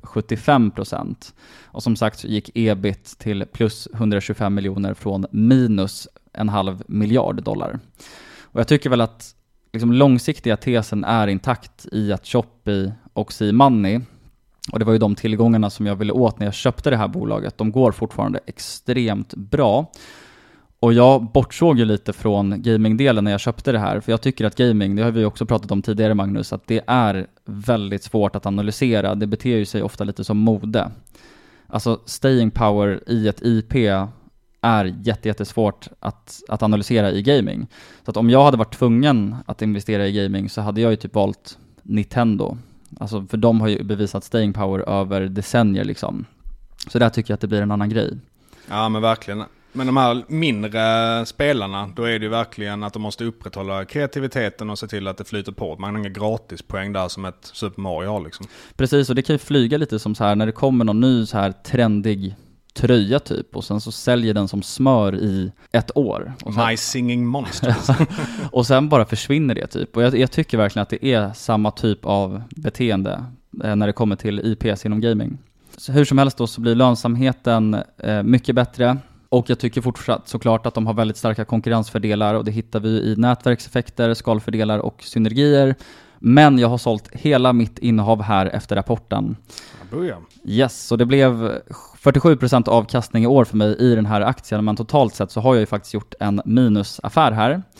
75%. Och som sagt så gick EBIT till plus 125 miljoner från minus $500 miljoner. Och jag tycker väl att liksom långsiktiga tesen är intakt i att Shopee och C-Money, och det var ju de tillgångarna som jag ville åt när jag köpte det här bolaget, de går fortfarande extremt bra. Och jag bortsåg ju lite från gamingdelen när jag köpte det här. För jag tycker att gaming, det har vi också pratat om tidigare Magnus, att det är väldigt svårt att analysera. Det beter ju sig ofta lite som mode. Alltså staying power i ett IP är jättesvårt att analysera i gaming. Så att om jag hade varit tvungen att investera i gaming så hade jag ju typ valt Nintendo. Alltså för de har ju bevisat staying power över decennier liksom. Så där tycker jag att det blir en annan grej. Ja men verkligen. Men de här mindre spelarna, då är det ju verkligen att de måste upprätthålla kreativiteten och se till att det flyter på. Man har inga gratispoäng där som ett Super Mario har liksom. Precis, och det kan ju flyga lite som så här när det kommer någon ny så här trendig tröja typ, och sen så säljer den som smör i ett år. Och sen, My Singing Monsters. och sen bara försvinner det typ. Och jag tycker verkligen att det är samma typ av beteende när det kommer till IPs inom gaming. Så hur som helst då så blir lönsamheten mycket bättre. Och jag tycker fortsatt såklart att de har väldigt starka konkurrensfördelar, och det hittar vi i nätverkseffekter, skalfördelar och synergier. Men jag har sålt hela mitt innehav här efter rapporten. Yes, så det blev 47% avkastning i år för mig i den här aktien, men totalt sett så har jag ju faktiskt gjort en minusaffär här.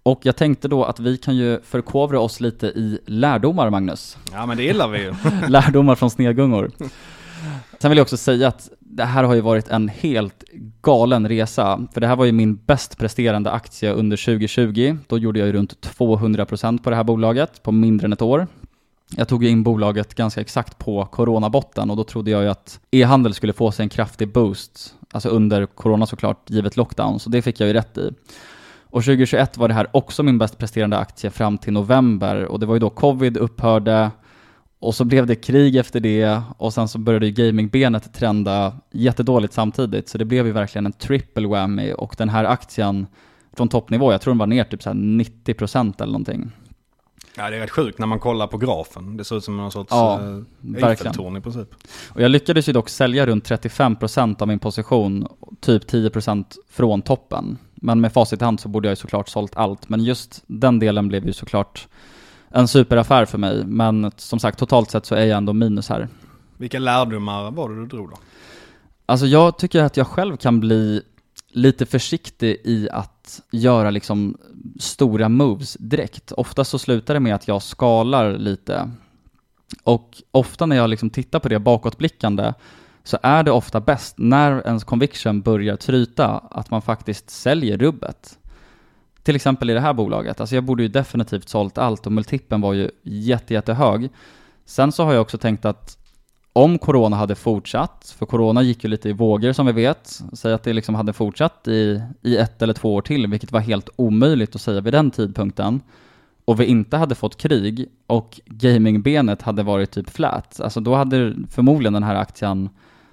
Och jag tänkte då att vi kan ju förkovra oss lite i lärdomar, Magnus. Ja, men det gillar vi ju. Lärdomar från snedgungor. Sen vill jag också säga att det här har ju varit en helt galen resa. För det här var ju min bäst presterande aktie under 2020. Då gjorde jag ju runt 200% på det här bolaget på mindre än ett år. Jag tog in bolaget ganska exakt på coronabotten och då trodde jag ju att e-handel skulle få sig en kraftig boost. Alltså under corona såklart, givet lockdown. Så det fick jag ju rätt i. Och 2021 var det här också min bäst presterande aktie fram till november. Och det var ju då covid upphörde. Och så blev det krig efter det. Och sen så började ju gamingbenet trenda jättedåligt samtidigt. Så det blev ju verkligen en triple whammy. Och den här aktien från toppnivå, jag tror den var ner typ så här 90% eller någonting. Ja, det är rätt sjukt när man kollar på grafen. Det ser ut som någon sorts Eiffeltorn i princip. Och jag lyckades ju dock sälja runt 35% av min position, typ 10% från toppen. Men med facit i hand så borde jag ju såklart sålt allt. Men just den delen blev ju såklart en superaffär för mig. Men som sagt, totalt sett så är jag ändå minus här. Vilka lärdomar var det du drog då? Alltså jag tycker att jag själv kan bli lite försiktig i att göra liksom stora moves direkt. Ofta så slutar det med att jag skalar lite. Och ofta när jag liksom tittar på det bakåtblickande så är det ofta bäst när ens conviction börjar tryta att man faktiskt säljer rubbet. Till exempel i det här bolaget. Alltså jag borde ju definitivt sålt allt och multipeln var ju jättehög. Sen så har jag också tänkt att om corona hade fortsatt, för corona gick ju lite i vågor som vi vet, säg att det liksom hade fortsatt i 1 eller 2 år till, vilket var helt omöjligt att säga vid den tidpunkten, och vi inte hade fått krig och gamingbenet hade varit typ flat, alltså då hade förmodligen den här aktien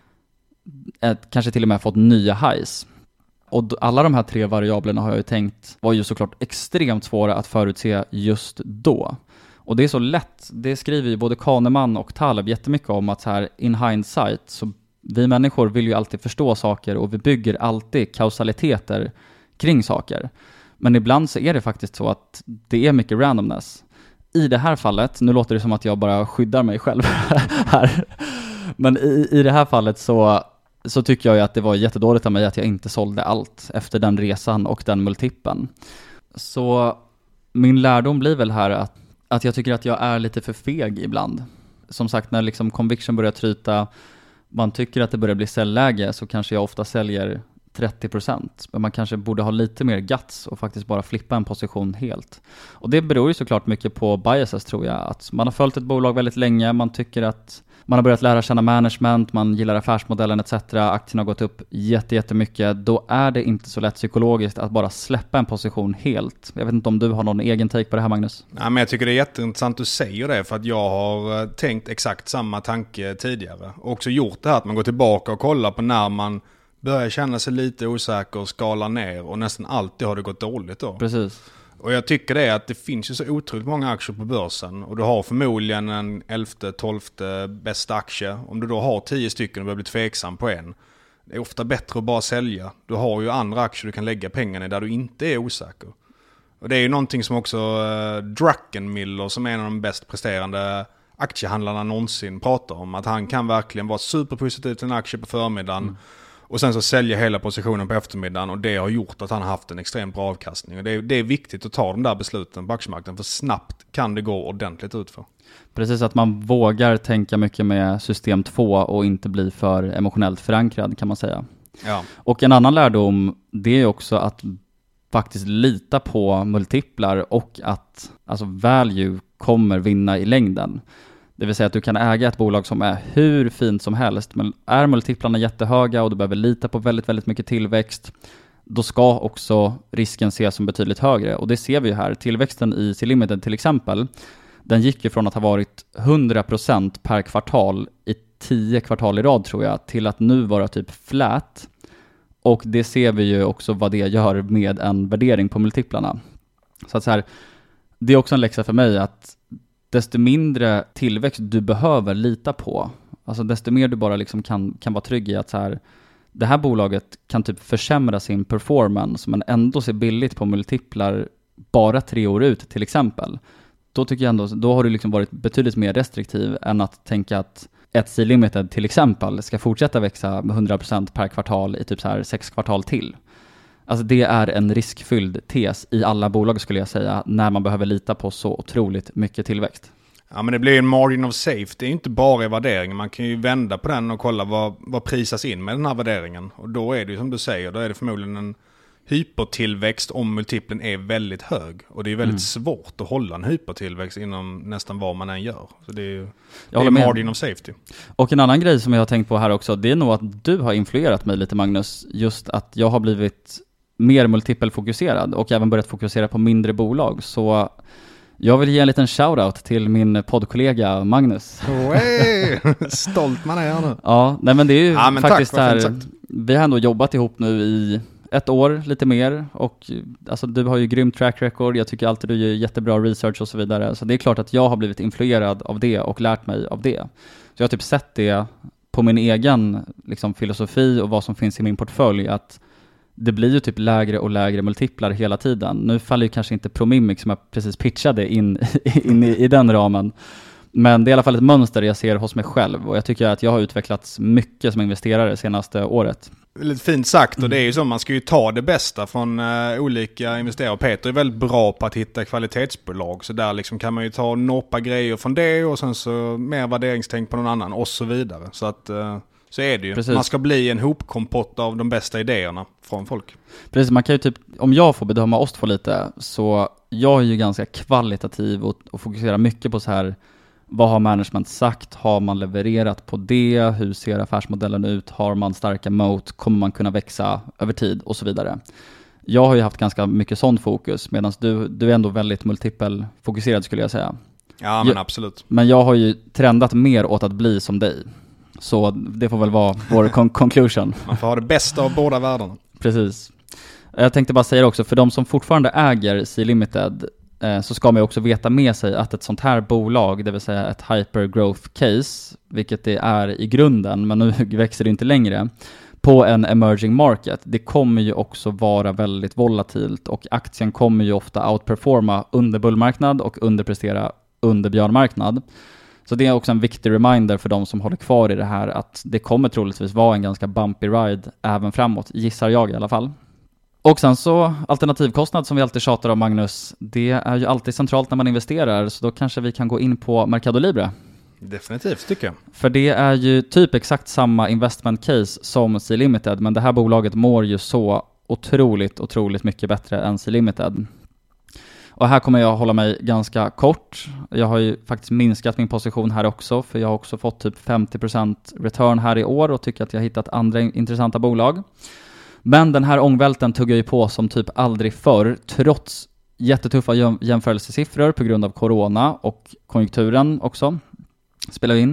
kanske till och med fått nya highs. Och alla de här 3 variablerna har jag ju tänkt var ju såklart extremt svåra att förutse just då. Och det är så lätt, det skriver ju både Kahneman och Taleb jättemycket om, att så här in hindsight, så vi människor vill ju alltid förstå saker och vi bygger alltid kausaliteter kring saker. Men ibland så är det faktiskt så att det är mycket randomness. I det här fallet, nu låter det som att jag bara skyddar mig själv här, men i det här fallet så tycker jag ju att det var jättedåligt av mig att jag inte sålde allt efter den resan och den multipeln. Så min lärdom blir väl här att jag tycker att jag är lite för feg ibland. Som sagt, när liksom conviction börjar tryta, man tycker att det börjar bli säljläge, så kanske jag ofta säljer 30%. Men man kanske borde ha lite mer guts och faktiskt bara flippa en position helt. Och det beror ju såklart mycket på biases, tror jag. Att man har följt ett bolag väldigt länge, man tycker att man har börjat lära känna management, man gillar affärsmodellen etc. Aktien har gått upp jättemycket. Då är det inte så lätt psykologiskt att bara släppa en position helt. Jag vet inte om du har någon egen take på det här, Magnus? Nej, men jag tycker det är jätteintressant att du säger det, för att jag har tänkt exakt samma tanke tidigare. Och också gjort det här att man går tillbaka och kollar på när man börjar känna sig lite osäker och skala ner, och nästan alltid har det gått dåligt då. Precis. Och jag tycker det är att det finns ju så otroligt många aktier på börsen, och du har förmodligen en 11-12 bästa aktie. Om du då har 10 stycken och börjar bli tveksam på en, det är ofta bättre att bara sälja. Du har ju andra aktier du kan lägga pengarna i där du inte är osäker. Och det är ju någonting som också Druckenmiller, som är en av de bäst presterande aktiehandlarna någonsin, pratar om. Att han kan verkligen vara superpositiv till en aktie på förmiddagen och sen så sälja hela positionen på eftermiddagen, och det har gjort att han har haft en extremt bra avkastning. Och det är viktigt att ta de där besluten på aktiemarknaden, för snabbt kan det gå ordentligt ut för. Precis, att man vågar tänka mycket med system 2 och inte bli för emotionellt förankrad, kan man säga. Ja. Och en annan lärdom, det är också att faktiskt lita på multiplar och att alltså value kommer vinna i längden. Det vill säga att du kan äga ett bolag som är hur fint som helst, men är multiplarna jättehöga och du behöver lita på väldigt mycket tillväxt, då ska också risken ses som betydligt högre. Och det ser vi ju här. Tillväxten i C-Limited till exempel, den gick ju från att ha varit 100% per kvartal i 10 kvartal i rad, tror jag, till att nu vara typ flat. Och det ser vi ju också vad det gör med en värdering på multiplarna. Så att så här, det är också en läxa för mig att desto mindre tillväxt du behöver lita på, alltså desto mer du bara liksom kan vara trygg i att så här, det här bolaget kan typ försämra sin performance men ändå se billigt på multiplar bara 3 år ut till exempel. Då tycker jag ändå, då har du liksom varit betydligt mer restriktiv än att tänka att ett C-Limited till exempel ska fortsätta växa med 100% per kvartal i typ så här 6 kvartal till. Alltså det är en riskfylld tes i alla bolag skulle jag säga, när man behöver lita på så otroligt mycket tillväxt. Ja, men det blir en margin of safety. Det är inte bara i värderingen. Man kan ju vända på den och kolla vad prisas in med den här värderingen. Och då är det ju som du säger, då är det förmodligen en hypertillväxt om multiplen är väldigt hög. Och det är väldigt svårt att hålla en hypertillväxt inom nästan vad man än gör. Så det är margin of safety. Och en annan grej som jag har tänkt på här också, det är nog att du har influerat mig lite, Magnus. Just att jag har blivit mer multipelfokuserad och även börjat fokusera på mindre bolag. Så jag vill ge en liten shoutout till min poddkollega Magnus. Stolt man är nu. Ja, nej men det är ju faktiskt tack, här. Vi har ändå jobbat ihop nu i 1 år, lite mer. Och alltså, du har ju grym track record. Jag tycker alltid du gör jättebra research och så vidare. Så det är klart att jag har blivit influerad av det och lärt mig av det. Så jag har typ sett det på min egen liksom, filosofi och vad som finns i min portfölj, att det blir ju typ lägre och lägre multiplar hela tiden. Nu faller ju kanske inte Promimic som jag precis pitchade in i den ramen. Men det är i alla fall ett mönster jag ser hos mig själv. Och jag tycker att jag har utvecklats mycket som investerare senaste året. Lite fint sagt, och det är ju så, man ska ju ta det bästa från olika investerare. Peter är väldigt bra på att hitta kvalitetsbolag, så där liksom kan man ju ta några grejer från det och sen så mer värderingstänk på någon annan och så vidare. Så att så är det ju. Precis. Man ska bli en hopkompott av de bästa idéerna från folk. Precis, man kan ju typ, om jag får bedöma oss två lite, så jag är ju ganska kvalitativ och fokuserar mycket på så här, vad har management sagt? Har man levererat på det? Hur ser affärsmodellen ut? Har man starka moat? Kommer man kunna växa över tid? Och så vidare. Jag har ju haft ganska mycket sån fokus, medan du är ändå väldigt multipelfokuserad skulle jag säga. Ja, men absolut. Men jag har ju trendat mer åt att bli som dig. Så det får väl vara vår conclusion. Man får ha det bästa av båda världarna. Precis. Jag tänkte bara säga också, för de som fortfarande äger C-Limited, så ska man ju också veta med sig att ett sånt här bolag, det vill säga ett hypergrowth case, vilket det är i grunden, men nu växer det inte längre, på en emerging market, det kommer ju också vara väldigt volatilt och aktien kommer ju ofta outperforma under bullmarknad och underprestera under björnmarknad. Så det är också en viktig reminder för de som håller kvar i det här, att det kommer troligtvis vara en ganska bumpy ride även framåt, gissar jag i alla fall. Och sen så alternativkostnad som vi alltid tjatar om, Magnus, det är ju alltid centralt när man investerar, så då kanske vi kan gå in på Mercado Libre. Definitivt tycker jag. För det är ju typ exakt samma investment case som C-Limited, men det här bolaget mår ju så otroligt mycket bättre än C-Limited. Och här kommer jag hålla mig ganska kort. Jag har ju faktiskt minskat min position här också, för jag har också fått typ 50% return här i år och tycker att jag har hittat andra intressanta bolag. Men den här ångvälten tuggar ju på som typ aldrig förr, trots jättetuffa jämförelsesiffror på grund av corona och konjunkturen också spelar in.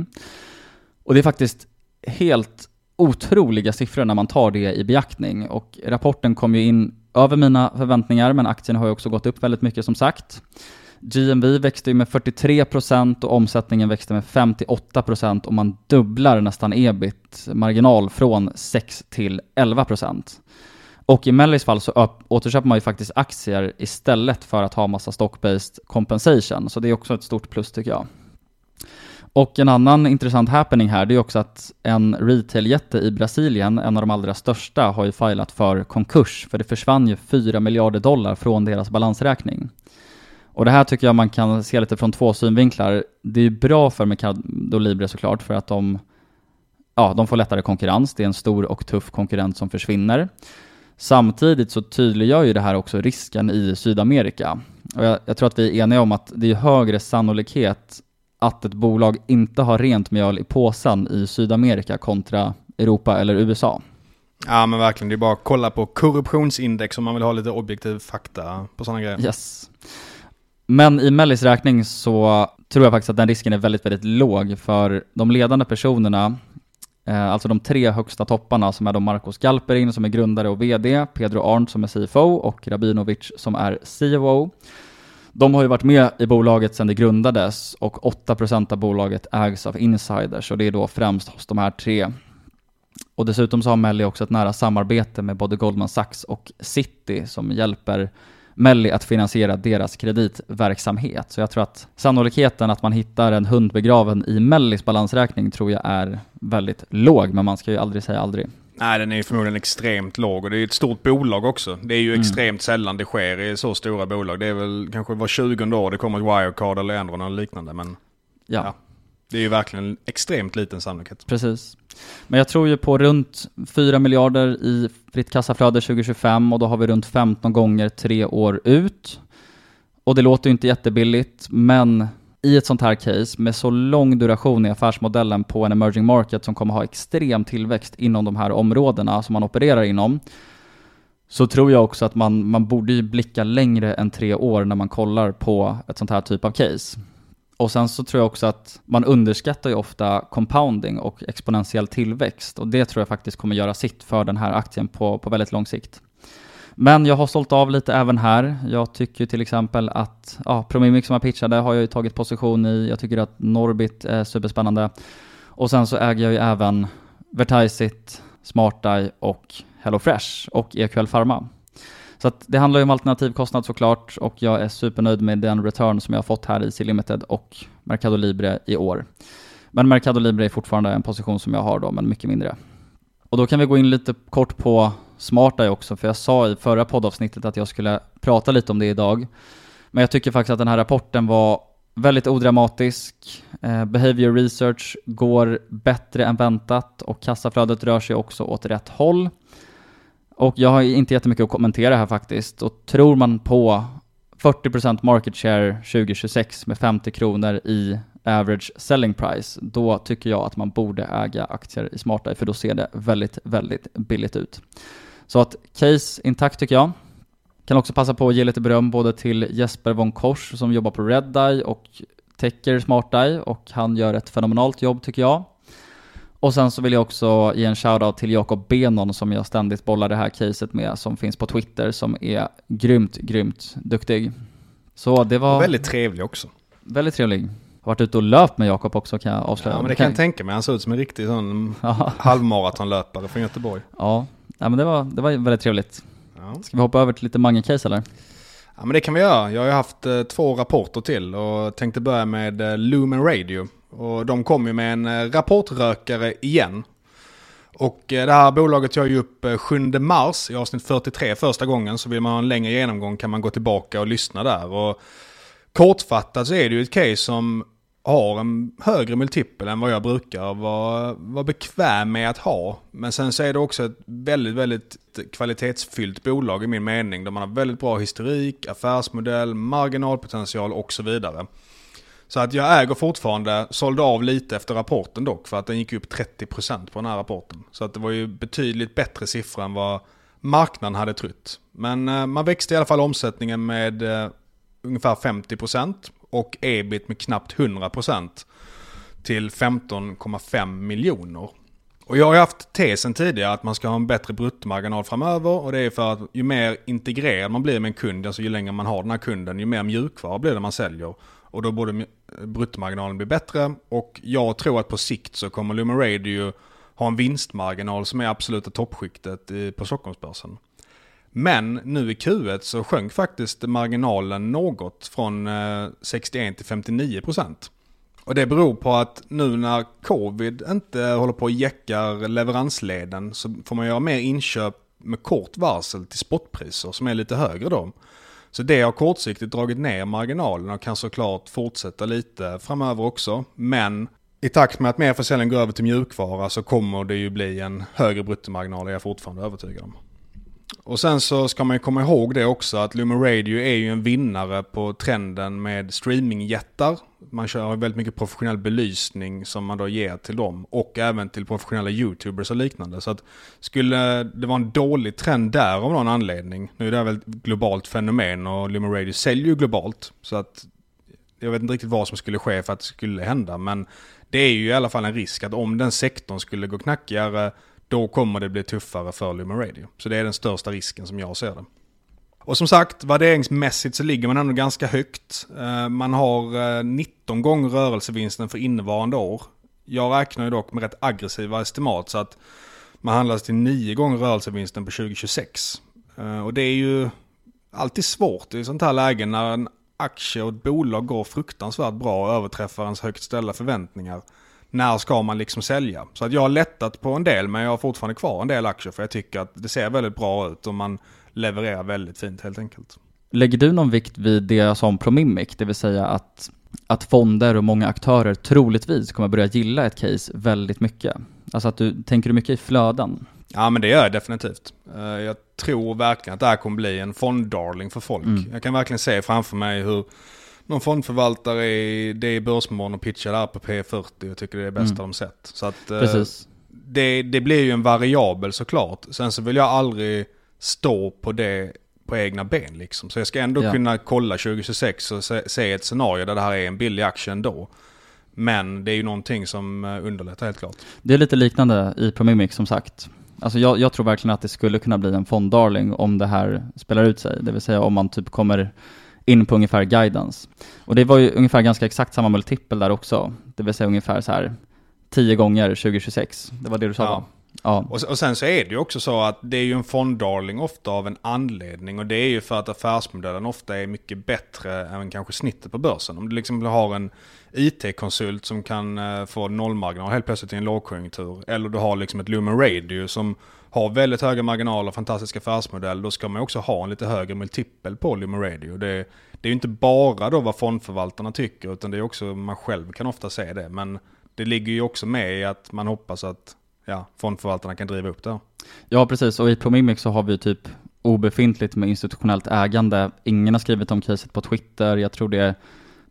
Och det är faktiskt helt otroliga siffror när man tar det i beaktning. Och rapporten kom ju in över mina förväntningar, men aktien har ju också gått upp väldigt mycket som sagt. GMV växte ju med 43% och omsättningen växte med 58% och man dubblar nästan EBIT-marginal från 6 till 11%. Och i Mellis fall så återköper man ju faktiskt aktier istället för att ha massa stock-based compensation. Så det är också ett stort plus tycker jag. Och en annan intressant happening här, det är också att en retail-jätte i Brasilien, en av de allra största, har ju filat för konkurs. För det försvann ju $4 miljarder från deras balansräkning. Och det här tycker jag man kan se lite från 2 synvinklar. Det är ju bra för Mercado Libre såklart, för att de får lättare konkurrens. Det är en stor och tuff konkurrent som försvinner. Samtidigt så tydliggör ju det här också risken i Sydamerika. Och jag tror att vi är eniga om att det är högre sannolikhet att ett bolag inte har rent mjöl i påsen i Sydamerika kontra Europa eller USA. Ja men verkligen, det är bara att kolla på korruptionsindex om man vill ha lite objektiv fakta på sådana grejer. Yes. Men i Mellis räkning så tror jag faktiskt att den risken är väldigt, väldigt låg, för de ledande personerna, alltså de 3 högsta topparna som är då Marcos Galperin som är grundare och vd, Pedro Arnt som är CFO och Rabinovic som är COO. De har ju varit med i bolaget sedan det grundades och 8% av bolaget ägs av insiders, och det är då främst hos de här 3. Och dessutom så har Melli också ett nära samarbete med både Goldman Sachs och Citi som hjälper Melli att finansiera deras kreditverksamhet. Så jag tror att sannolikheten att man hittar en hund begraven i Mellis balansräkning tror jag är väldigt låg, men man ska ju aldrig säga aldrig. Nej, den är förmodligen extremt låg och det är ett stort bolag också. Det är ju extremt sällan det sker i så stora bolag. Det är väl kanske var 20 år det kommer ett wirecard eller Enron eller liknande. Men ja, det är ju verkligen en extremt liten sannolikhet. Precis. Men jag tror ju på runt 4 miljarder i fritt kassaflöde 2025 och då har vi runt 15 gånger 3 år ut. Och det låter ju inte jättebilligt, men i ett sånt här case med så lång duration i affärsmodellen på en emerging market som kommer ha extrem tillväxt inom de här områdena som man opererar inom, så tror jag också att man borde ju blicka längre än 3 år när man kollar på ett sånt här typ av case. Och sen så tror jag också att man underskattar ju ofta compounding och exponentiell tillväxt, och det tror jag faktiskt kommer göra sitt för den här aktien på väldigt lång sikt. Men jag har sålt av lite även här. Jag tycker till exempel att Promimic som jag pitchade har jag ju tagit position i. Jag tycker att Norbit är superspännande. Och sen så äger jag ju även Vertiseit, SmartEye och HelloFresh och EQL Pharma. Så att det handlar ju om alternativkostnad såklart, och jag är supernöjd med den return som jag har fått här i C-Limited och Mercado Libre i år. Men Mercado Libre är fortfarande en position som jag har då, men mycket mindre. Och då kan vi gå in lite kort på SmartEye också, för jag sa i förra poddavsnittet att jag skulle prata lite om det idag. Men jag tycker faktiskt att den här rapporten var väldigt odramatisk. Behavior research går bättre än väntat och kassaflödet rör sig också åt rätt håll. Och jag har inte jättemycket att kommentera här faktiskt. Och tror man på 40% market share 2026 med 50 kronor i average selling price, då tycker jag att man borde äga aktier i SmartEye, för då ser det väldigt, väldigt billigt ut. Så att case intakt tycker jag. Kan också passa på att ge lite beröm både till Jesper von Kors som jobbar på Redeye och täcker SmartEye, och han gör ett fenomenalt jobb tycker jag. Och sen så vill jag också ge en shoutout till Jakob Benon som jag ständigt bollar det här caset med, som finns på Twitter, som är grymt duktig. Så det var... Och väldigt trevlig också. Väldigt trevlig. Har varit ute och löpt med Jakob också, kan jag avslöja. Ja, men det kan jag tänka mig. Han ser ut som en riktig sån halvmaratonlöpare från Göteborg. Ja, men det var väldigt trevligt. Ja. Ska vi hoppa över till lite Mange-case eller? Ja, men det kan vi göra. Jag har ju haft 2 rapporter till och tänkte börja med Lumen Radio. Och de kom ju med en rapportrökare igen. Och det här bolaget gör ju upp 7 mars i avsnitt 43 första gången. Så vill man ha en längre genomgång kan man gå tillbaka och lyssna där. Och kortfattat så är det ju ett case som har en högre multipel än vad jag brukar vara bekväm med att ha. Men sen så är det också ett väldigt, väldigt kvalitetsfyllt bolag i min mening. Där man har väldigt bra historik, affärsmodell, marginalpotential och så vidare. Så att jag äger fortfarande, sålde av lite efter rapporten dock, för att den gick upp 30% på den här rapporten. Så att det var ju betydligt bättre siffror än vad marknaden hade trott. Men man växte i alla fall omsättningen med ungefär 50% och ebit med knappt 100% till 15,5 miljoner. Och jag har haft tesen tidigare att man ska ha en bättre bruttomarginal framöver, och det är för att ju mer integrerad man blir med en kund, alltså ju längre man har den här kunden, ju mer mjukvara blir det man säljer. Och då borde bruttomarginalen bli bättre, och jag tror att på sikt så kommer Lumen Radio ha en vinstmarginal som är absoluta toppskiktet på Stockholmsbörsen. Men nu i Q1 så sjönk faktiskt marginalen något från 61 till 59%. Och det beror på att nu när covid inte håller på att jäcka leveransleden så får man göra mer inköp med kort varsel till spotpriser som är lite högre då. Så det har kortsiktigt dragit ner marginalen och kan såklart fortsätta lite framöver också. Men i takt med att mer försäljning går över till mjukvara så kommer det ju bli en högre bruttomarginal, är jag fortfarande övertygad om. Och sen så ska man ju komma ihåg det också att Lumen Radio är ju en vinnare på trenden med streamingjättar. Man kör väldigt mycket professionell belysning som man då ger till dem och även till professionella YouTubers och liknande. Så att skulle det vara en dålig trend där av någon anledning, nu är det väl ett globalt fenomen och Lumen Radio säljer ju globalt, så att jag vet inte riktigt vad som skulle ske för att det skulle hända, men det är ju i alla fall en risk att om den sektorn skulle gå knackigare, då kommer det bli tuffare för Lumen Radio. Så det är den största risken som jag ser det. Och som sagt, värderingsmässigt så ligger man ändå ganska högt. Man har 19 gånger rörelsevinsten för innevarande år. Jag räknar ju dock med rätt aggressiva estimat, så att man handlas till 9 gånger rörelsevinsten på 2026. Och det är ju alltid svårt i sånt här läge när en aktie och ett bolag går fruktansvärt bra och överträffar ens högt ställda förväntningar. när ska man liksom sälja? Så att jag har lättat på en del, men jag har fortfarande kvar en del aktier för jag tycker att det ser väldigt bra ut och man levererar väldigt fint helt enkelt. Lägger du någon vikt vid det jag sa om Promimic, det vill säga att fonder och många aktörer troligtvis kommer börja gilla ett case väldigt mycket? Alltså tänker du mycket i flöden? Ja, men det gör jag definitivt. Jag tror verkligen att det här kommer bli en fonddarling för folk. Jag kan verkligen se framför mig hur någon fondförvaltare är i Börsmorgon och pitchar där på P40 och tycker det är det bästa de sett. Så att Precis. Det blir ju en variabel såklart. Sen så vill jag aldrig stå på det på egna ben liksom. Så jag ska ändå kunna kolla 2026 och se ett scenario där det här är en billig aktie ändå. Men det är ju någonting som underlättar helt klart. Det är lite liknande i Promimic som sagt. Alltså jag tror verkligen att det skulle kunna bli en fonddarling om det här spelar ut sig. Det vill säga om man typ kommer in på ungefär guidance. Och det var ju ungefär ganska exakt samma multipel där också. Det vill säga ungefär så här 10 gånger 2026. Det var det du sa va? Ja. Och sen så är det ju också så att det är ju en fonddarling ofta av en anledning. Och det är ju för att affärsmodellen ofta är mycket bättre än kanske snittet på börsen. Om du liksom har en IT-konsult som kan få nollmarginal helt plötsligt i en lågkonjunktur. Eller du har liksom ett Lumen Radio som har väldigt höga marginaler och fantastisk affärsmodell. Då ska man också ha en lite högre multipel på Lumen Radio. Det är ju inte bara då vad fondförvaltarna tycker, utan det är också man själv kan ofta se det. Men det ligger ju också med i att man hoppas att fondförvaltarna kan driva upp det. Ja, precis. Och i Promimic så har vi typ obefintligt med institutionellt ägande. Ingen har skrivit om caset på Twitter. Jag tror det är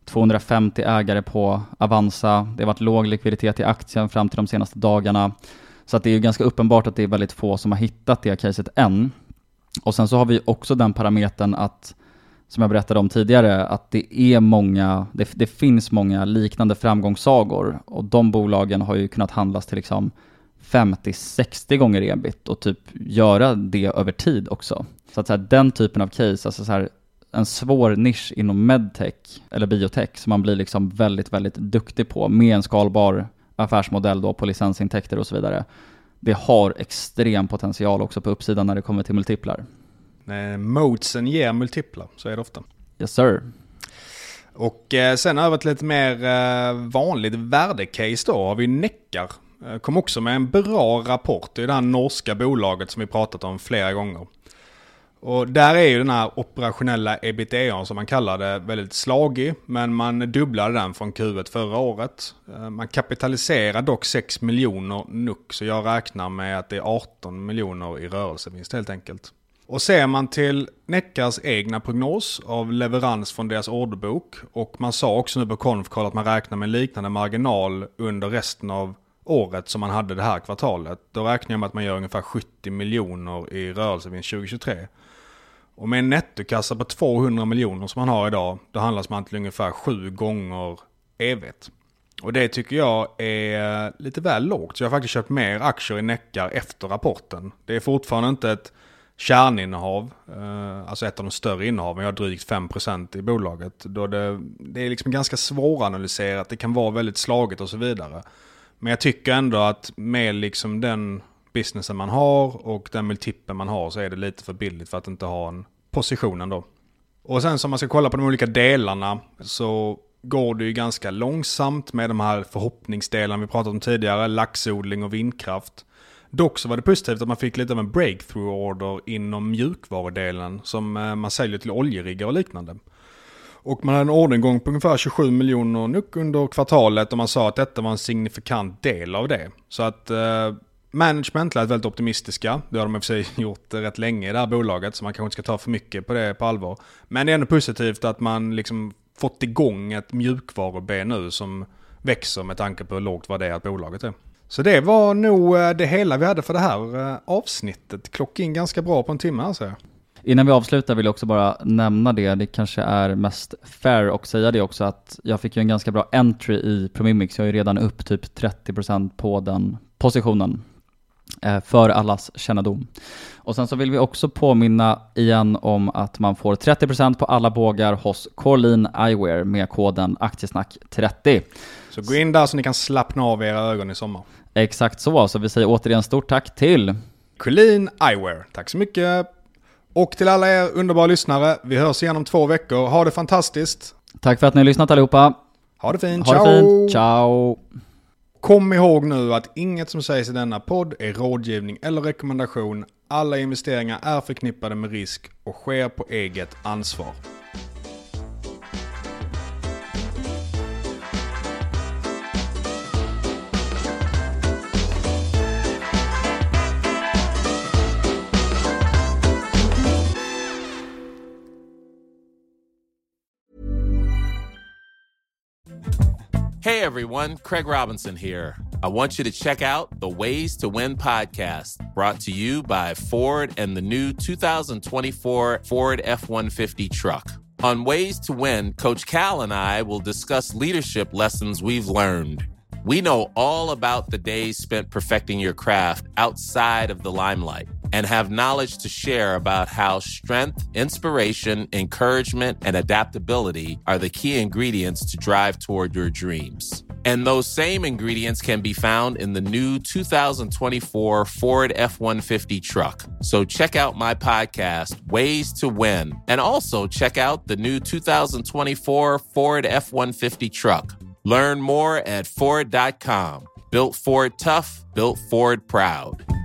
250 ägare på Avanza. Det har varit låg likviditet i aktien fram till de senaste dagarna. Så att det är ju ganska uppenbart att det är väldigt få som har hittat det caset än. Och sen så har vi också den parametern att, som jag berättade om tidigare, att det är det finns många liknande framgångssagor. Och de bolagen har ju kunnat handlas till liksom 50-60 gånger ebit och typ göra det över tid också. Så att så här, den typen av case, alltså så här, en svår nisch inom medtech eller biotech som man blir liksom väldigt, väldigt duktig på med en skalbar affärsmodell då på licensintäkter och så vidare. Det har extrem potential också på uppsidan när det kommer till multiplar. Modesen ger multiplar, så är det ofta. Yes sir. Och sen över till lite mer vanligt värdecase då har vi Nekkar. Kom också med en bra rapport. Det är det här norska bolaget som vi pratat om flera gånger. Och där är ju den här operationella EBITDA som man kallar det väldigt slagig. Men man dubblade den från Q1 förra året. Man kapitaliserar dock 6 miljoner NOK. Så jag räknar med att det är 18 miljoner i rörelsevinst helt enkelt. Och ser man till Nekkars egna prognos av leverans från deras orderbok. Och man sa också nu på Confcall att man räknar med en liknande marginal under resten av året som man hade det här kvartalet. Då räknar jag med att man gör ungefär 70 miljoner i rörelsevinst 2023. Och med en nettokassa på 200 miljoner som man har idag, då handlas man till ungefär 7 gånger evigt. Och det tycker jag är lite väl lågt. Så jag har faktiskt köpt mer aktier i Nekkar efter rapporten. Det är fortfarande inte ett kärninnehav, alltså ett av de större innehaven. Jag har drygt 5% i bolaget. Då det är liksom ganska svåranalyserat. Det kan vara väldigt slaget och så vidare. Men jag tycker ändå att med liksom den businessen man har och den multipeln man har så är det lite för billigt för att inte ha en position ändå. Och sen som man ska kolla på de olika delarna så går det ju ganska långsamt med de här förhoppningsdelarna vi pratade om tidigare, laxodling och vindkraft. Dock så var det positivt att man fick lite av en breakthrough order inom mjukvarudelen som man säljer till oljeriggar och liknande. Och man hade en orderingång på ungefär 27 miljoner NOK under kvartalet och man sa att detta var en signifikant del av det. Så att management lät väldigt optimistiska. Det har de i och för sig gjort rätt länge i det här bolaget så man kanske inte ska ta för mycket på det på allvar. Men det är ändå positivt att man liksom fått igång ett mjukvaruben nu som växer med tanke på hur lågt värderat bolaget är. Så det var nog det hela vi hade för det här avsnittet. Klockade in ganska bra på en timme här, så jag. Innan vi avslutar vill jag också bara nämna det kanske är mest fair och säga det också att jag fick ju en ganska bra entry i Promimic. Jag är ju redan upp typ 30% på den positionen för allas kännedom. Och sen så vill vi också påminna igen om att man får 30% på alla bågar hos Corlin Eyewear med koden aktiesnack30. Så gå in där så ni kan slappna av era ögon i sommar. Exakt så vi säger återigen stort tack till Corlin Eyewear. Tack så mycket. Och till alla er underbara lyssnare, vi hörs igen om 2 veckor. Ha det fantastiskt. Tack för att ni har lyssnat allihopa. Ha det fint. Ha det fint. Ciao. Kom ihåg nu att inget som sägs i denna podd är rådgivning eller rekommendation. Alla investeringar är förknippade med risk och sker på eget ansvar. Hey everyone, Craig Robinson here. I want you to check out the Ways to Win podcast, brought to you by Ford and the new 2024 Ford F-150 truck. On Ways to Win, Coach Cal and I will discuss leadership lessons we've learned. We know all about the days spent perfecting your craft outside of the limelight and have knowledge to share about how strength, inspiration, encouragement, and adaptability are the key ingredients to drive toward your dreams. And those same ingredients can be found in the new 2024 Ford F-150 truck. So check out my podcast, Ways to Win, and also check out the new 2024 Ford F-150 truck. Learn more at Ford.com. Built Ford tough, built Ford proud.